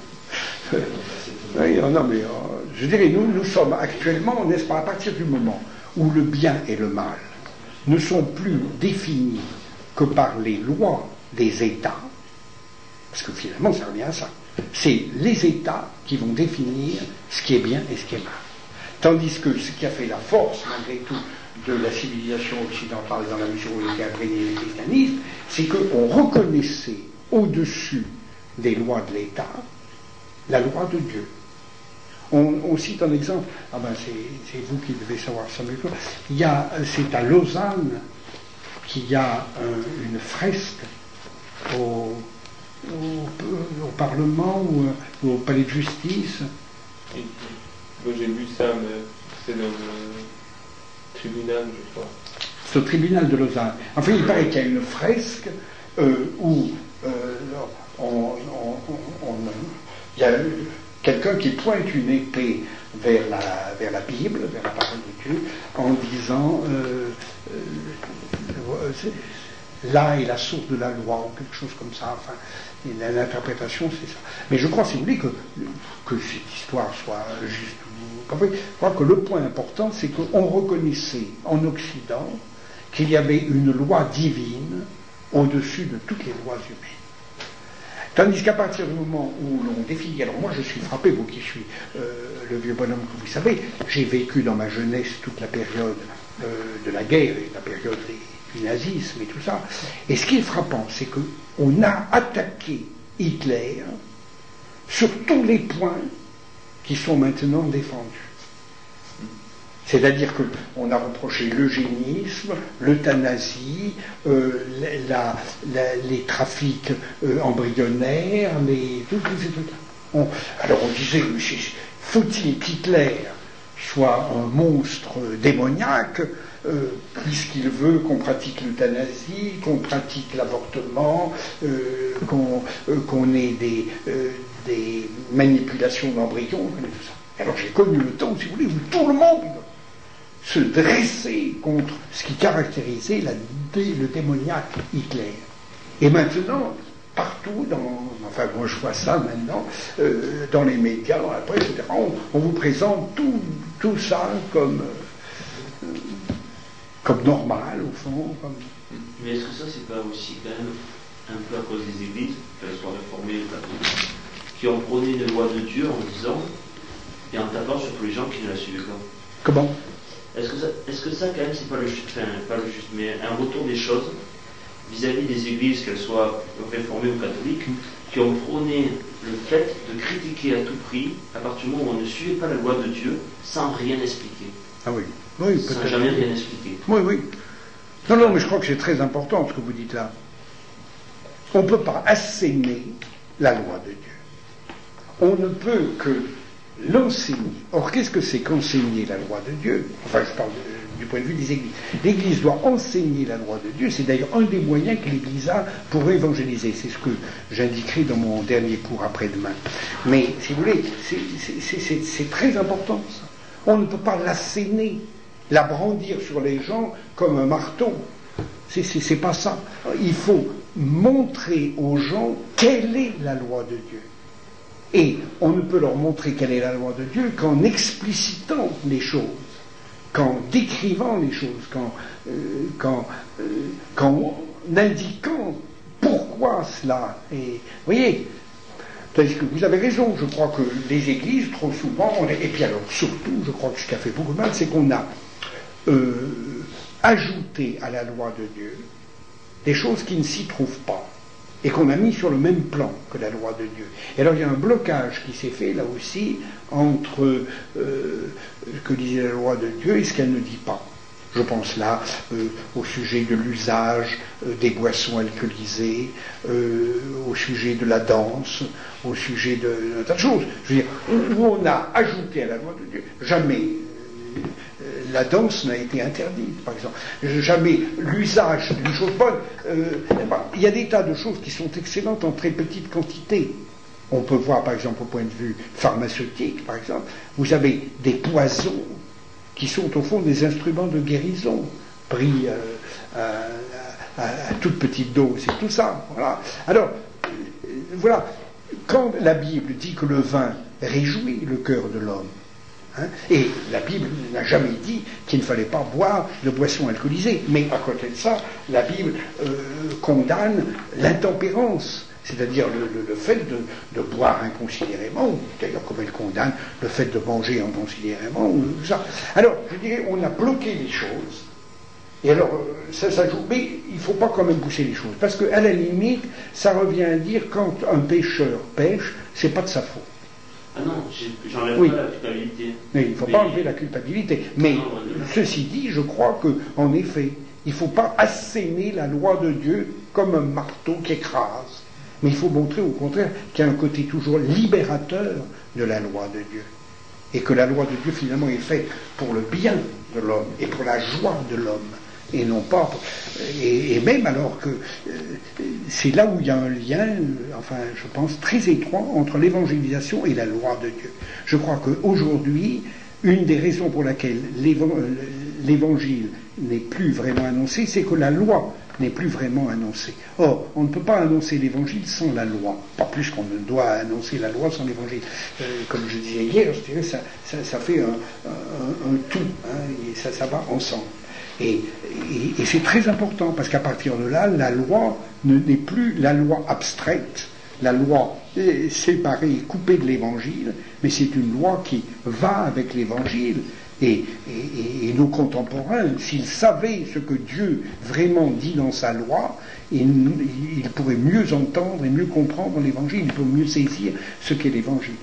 Oui, non, mais je dirais, nous sommes actuellement, n'est-ce pas, à partir du moment où le bien et le mal ne sont plus définis que par les lois des États, parce que finalement ça revient à ça, c'est les États qui vont définir ce qui est bien et ce qui est mal. Tandis que ce qui a fait la force, malgré tout, de la civilisation occidentale dans la mesure où elle était imprégnée du christianisme, c'est qu'on reconnaissait au-dessus des lois de l'État la loi de Dieu. On cite un exemple, c'est vous qui devez savoir ça mieux que moi. C'est à Lausanne qu'il y a une fresque au Parlement ou au Palais de Justice. Moi j'ai vu ça, mais c'est dans le tribunal, je crois. C'est au tribunal de Lausanne. Enfin, il paraît qu'il y a une fresque où il y a quelqu'un qui pointe une épée vers la Bible, vers la parole de Dieu, en disant là est la source de la loi, ou quelque chose comme ça. Enfin, l'interprétation, c'est ça. Mais je crois, si vous voulez, que cette histoire soit juste. Je crois que le point important, c'est qu'on reconnaissait en Occident qu'il y avait une loi divine au-dessus de toutes les lois humaines. Tandis qu'à partir du moment où l'on définit, alors moi je suis frappé, vous qui suis le vieux bonhomme que vous savez, j'ai vécu dans ma jeunesse toute la période de la guerre et la période du nazisme et tout ça, et ce qui est frappant, c'est qu'on a attaqué Hitler sur tous les points qui sont maintenant défendus. C'est-à-dire qu'on a reproché l'eugénisme, l'euthanasie, les trafics embryonnaires, tous ces trucs-là. Alors on disait, faut-il qu'Hitler soit un monstre démoniaque puisqu'il veut qu'on pratique l'euthanasie, qu'on pratique l'avortement, qu'on ait des manipulations d'embryons, tout ça. Alors j'ai connu le temps, si vous voulez, où tout le monde se dressait contre ce qui caractérisait le démoniaque Hitler. Et maintenant, partout, enfin moi je vois ça maintenant, dans les médias, dans la presse, etc., on vous présente tout ça comme normal, au fond. Mais est-ce que ça, c'est pas aussi quand même un peu à cause des églises, qu'elles soient réformées ou catholiques, qui ont prôné une loi de Dieu en disant, et en tapant sur tous les gens qui ne la suivaient pas? Comment? Est-ce que ça, quand même, c'est pas le juste, mais un retour des choses vis-à-vis des églises, qu'elles soient réformées ou catholiques, qui ont prôné le fait de critiquer à tout prix, à partir du moment où on ne suivait pas la loi de Dieu, sans rien expliquer. Ah oui, oui, sans peut-être. jamais rien expliquer. Oui, oui. Non, mais je crois que c'est très important ce que vous dites là. On ne peut pas asséner la loi de Dieu. On ne peut que l'enseigner. Or, qu'est-ce que c'est qu'enseigner la loi de Dieu? Enfin, je parle du point de vue des églises. L'Église doit enseigner la loi de Dieu. C'est d'ailleurs un des moyens que l'Église a pour évangéliser. C'est ce que j'indiquerai dans mon dernier cours après-demain. Mais, si vous voulez, c'est très important, ça. On ne peut pas l'asséner, la brandir sur les gens comme un marteau. C'est pas ça. Il faut montrer aux gens quelle est la loi de Dieu. Et on ne peut leur montrer quelle est la loi de Dieu qu'en explicitant les choses, qu'en décrivant les choses, qu'en indiquant pourquoi cela est. Vous voyez, parce que vous avez raison, je crois que les églises, trop souvent, et puis alors surtout, je crois que ce qui a fait beaucoup de mal, c'est qu'on a ajouté à la loi de Dieu des choses qui ne s'y trouvent pas, et qu'on a mis sur le même plan que la loi de Dieu. Et alors il y a un blocage qui s'est fait là aussi entre ce que disait la loi de Dieu et ce qu'elle ne dit pas. Je pense là au sujet de l'usage des boissons alcoolisées, au sujet de la danse, au sujet d'un tas de choses. Je veux dire, où on a ajouté à la loi de Dieu. Jamais la danse n'a été interdite, par exemple. Jamais l'usage d'une chose bonne. Il y a des tas de choses qui sont excellentes en très petite quantité. On peut voir, par exemple, au point de vue pharmaceutique, par exemple, vous avez des poisons qui sont au fond des instruments de guérison, pris à toute petite dose et tout ça. Voilà. Alors, voilà, quand la Bible dit que le vin réjouit le cœur de l'homme, et la Bible n'a jamais dit qu'il ne fallait pas boire de boissons alcoolisées, mais à côté de ça, la Bible condamne l'intempérance, c'est-à-dire le fait de boire inconsidérément, d'ailleurs comme elle condamne le fait de manger inconsidérément, ou ça. Alors, je dirais, on a bloqué les choses, et alors, ça joue, mais il ne faut pas quand même pousser les choses, parce qu'à la limite, ça revient à dire, quand un pécheur pêche, c'est pas de sa faute. Ah non, j'enlève pas la culpabilité. Mais il ne faut pas enlever la culpabilité. Mais ceci dit, je crois qu'en effet, il ne faut pas asséner la loi de Dieu comme un marteau qui écrase. Mais il faut montrer au contraire qu'il y a un côté toujours libérateur de la loi de Dieu. Et que la loi de Dieu finalement est faite pour le bien de l'homme et pour la joie de l'homme. Et non pas. Et même alors que c'est là où il y a un lien, enfin, je pense, très étroit entre l'évangélisation et la loi de Dieu. Je crois qu'aujourd'hui, une des raisons pour laquelle l'évangile n'est plus vraiment annoncé, c'est que la loi n'est plus vraiment annoncée. Or, on ne peut pas annoncer l'évangile sans la loi. Pas plus qu'on ne doit annoncer la loi sans l'évangile. Comme je disais hier, je dirais, ça fait un tout, et ça va ensemble. Et c'est très important, parce qu'à partir de là, la loi n'est plus la loi abstraite, la loi séparée, coupée de l'évangile, mais c'est une loi qui va avec l'évangile. Et nos contemporains, s'ils savaient ce que Dieu vraiment dit dans sa loi, ils pourraient mieux entendre et mieux comprendre l'évangile, ils pourraient mieux saisir ce qu'est l'évangile.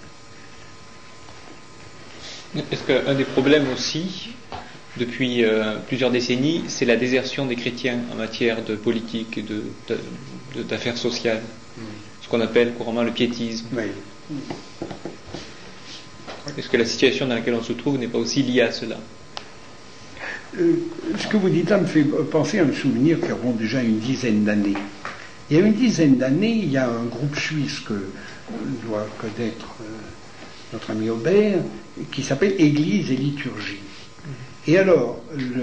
Est-ce qu'un des problèmes aussi, depuis plusieurs décennies, c'est la désertion des chrétiens en matière de politique et d'affaires sociales, ce qu'on appelle couramment le piétisme. Oui. Est-ce que la situation dans laquelle on se trouve n'est pas aussi liée à cela? ce que vous dites là me fait penser à un souvenir qui remonte déjà à une dizaine d'années. Il y a une dizaine d'années, il y a un groupe suisse que doit connaître notre ami Aubert, qui s'appelle Église et Liturgie. Et alors,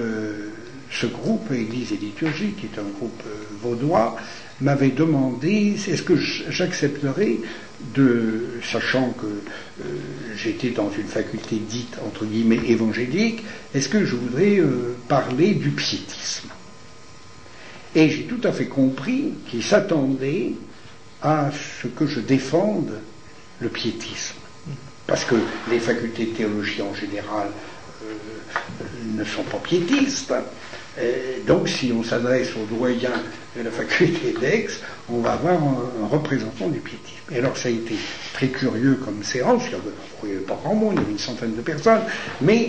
ce groupe, Église et Liturgie, qui est un groupe vaudois, m'avait demandé est-ce que j'accepterais sachant que j'étais dans une faculté dite, entre guillemets, évangélique, est-ce que je voudrais parler du piétisme. Et j'ai tout à fait compris qu'il s'attendait à ce que je défende le piétisme. Parce que les facultés de théologie en général ne sont pas piétistes. Donc si on s'adresse aux doyens de la faculté d'Aix, on va avoir un représentant du piétisme. Et alors ça a été très curieux comme séance, il n'y avait pas grand monde, il y avait une centaine de personnes, mais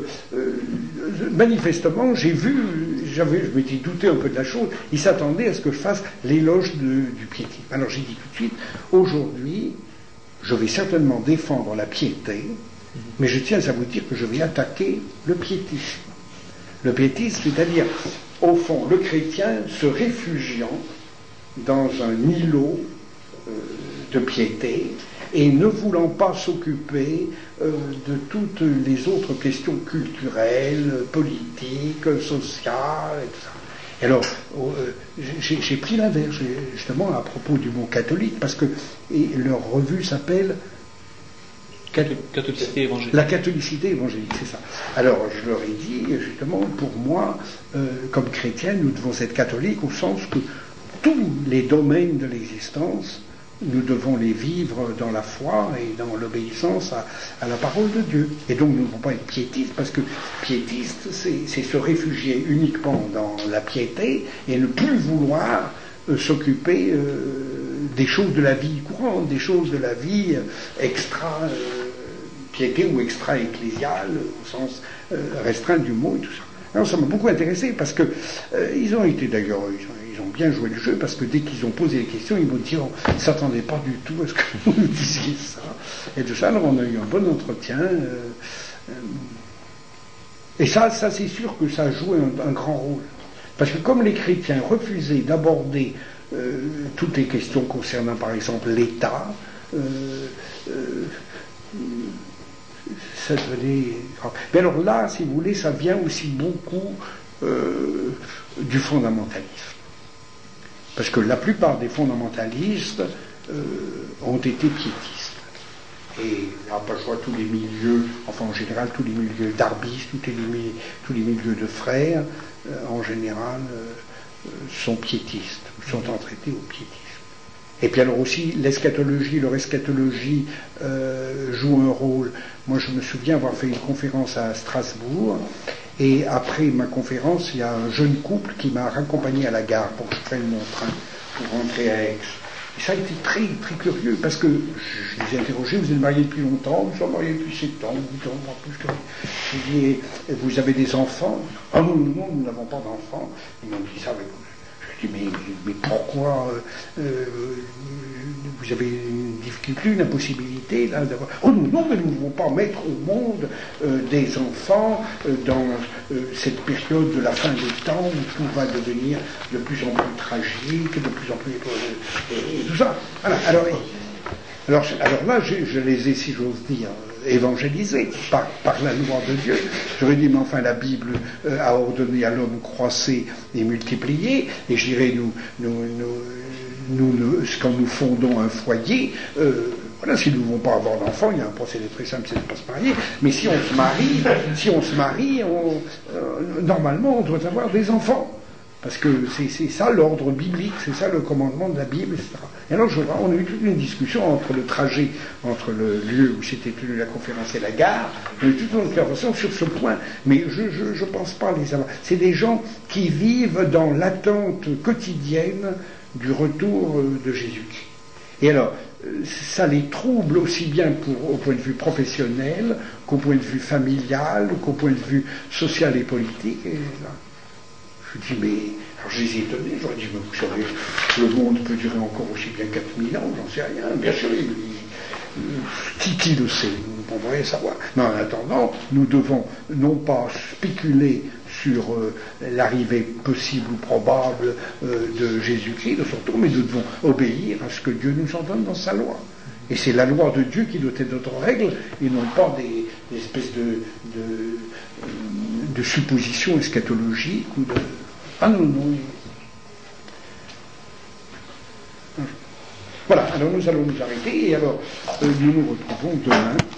manifestement je m'étais douté un peu de la chose, ils s'attendaient à ce que je fasse l'éloge du piétisme. Alors j'ai dit tout de suite, aujourd'hui, je vais certainement défendre la piété, mais je tiens à vous dire que je vais attaquer le piétisme. Le piétisme, c'est-à-dire, au fond, le chrétien se réfugiant dans un îlot de piété et ne voulant pas s'occuper de toutes les autres questions culturelles, politiques, sociales, et tout ça. Et alors, j'ai pris l'inverse, justement, à propos du mot catholique, parce que leur revue s'appelle Catholicité évangélique. La catholicité évangélique, c'est ça. Alors, je leur ai dit, justement, pour moi, comme chrétien, nous devons être catholiques au sens que tous les domaines de l'existence, nous devons les vivre dans la foi et dans l'obéissance à la parole de Dieu. Et donc, nous ne devons pas être piétistes, parce que piétiste, c'est se réfugier uniquement dans la piété et ne plus vouloir s'occuper des choses de la vie courante, des choses de la vie extra-piété ou extra-ecclésiale, au sens restreint du mot et tout ça. Alors ça m'a beaucoup intéressé parce que ils ont été d'ailleurs, ils ont bien joué le jeu parce que dès qu'ils ont posé les questions, ils m'ont dit on ne s'attendait pas du tout à ce que vous nous disiez ça. Et tout ça, alors on a eu un bon entretien. Et ça c'est sûr que ça a joué un grand rôle. Parce que comme les chrétiens refusaient d'aborder toutes les questions concernant par exemple l'État, ça devenait grave. Mais alors là, si vous voulez, ça vient aussi beaucoup du fondamentalisme. Parce que la plupart des fondamentalistes ont été piétistes. Et là, je vois tous les milieux, enfin en général tous les milieux d'arbistes, tous les milieux de frères, en général, sont piétistes, sont entraités au piétisme. Et puis alors aussi, leur eschatologie joue un rôle. Moi, je me souviens avoir fait une conférence à Strasbourg, et après ma conférence, il y a un jeune couple qui m'a raccompagné à la gare pour que je prenne mon train pour rentrer à Aix. Et ça a été très, très curieux, parce que je les ai interrogés, vous êtes mariés depuis longtemps, nous sommes mariés depuis 7 ans, 8 ans, en plus. Je dis, et vous avez des enfants? Ah non, nous n'avons pas d'enfants. Ils m'ont dit ça avec vous. Je dis, mais pourquoi vous avez une difficulté, une impossibilité là d'avoir... Oh non, mais nous ne voulons pas mettre au monde des enfants dans cette période de la fin des temps où tout va devenir de plus en plus tragique, de plus en plus... et tout ça. Voilà. Alors là, je les ai, si j'ose dire, évangélisés par la loi de Dieu. J'aurais dit, mais enfin, la Bible a ordonné à l'homme croisser et multiplier, et je dirais, quand nous fondons un foyer, voilà, si nous ne voulons pas avoir d'enfants, il y a un procédé très simple, c'est de ne pas se marier, mais si on se marie, normalement, on doit avoir des enfants. Parce que c'est ça l'ordre biblique, c'est ça le commandement de la Bible, etc. Et alors on a eu toute une discussion entre le trajet, entre le lieu où s'était tenue la conférence et la gare, on a eu toute une conversation sur ce point, mais je pense pas les avoir. C'est des gens qui vivent dans l'attente quotidienne du retour de Jésus. Et alors, ça les trouble aussi bien au point de vue professionnel, qu'au point de vue familial, qu'au point de vue social et politique. Et là, je dis, mais... Alors je les ai étonnés, j'aurais dit, mais vous savez, le monde peut durer encore aussi bien 4000 ans, j'en sais rien, bien sûr, qui le sait, on pourrait savoir. Mais en attendant, nous devons non pas spéculer sur l'arrivée possible ou probable de Jésus-Christ, de son retour, mais nous devons obéir à ce que Dieu nous ordonne dans sa loi. Et c'est la loi de Dieu qui doit être notre règle, et non pas des espèces de suppositions eschatologiques ou de... Ah non, non. Voilà, alors nous allons nous arrêter, et alors nous nous retrouvons demain.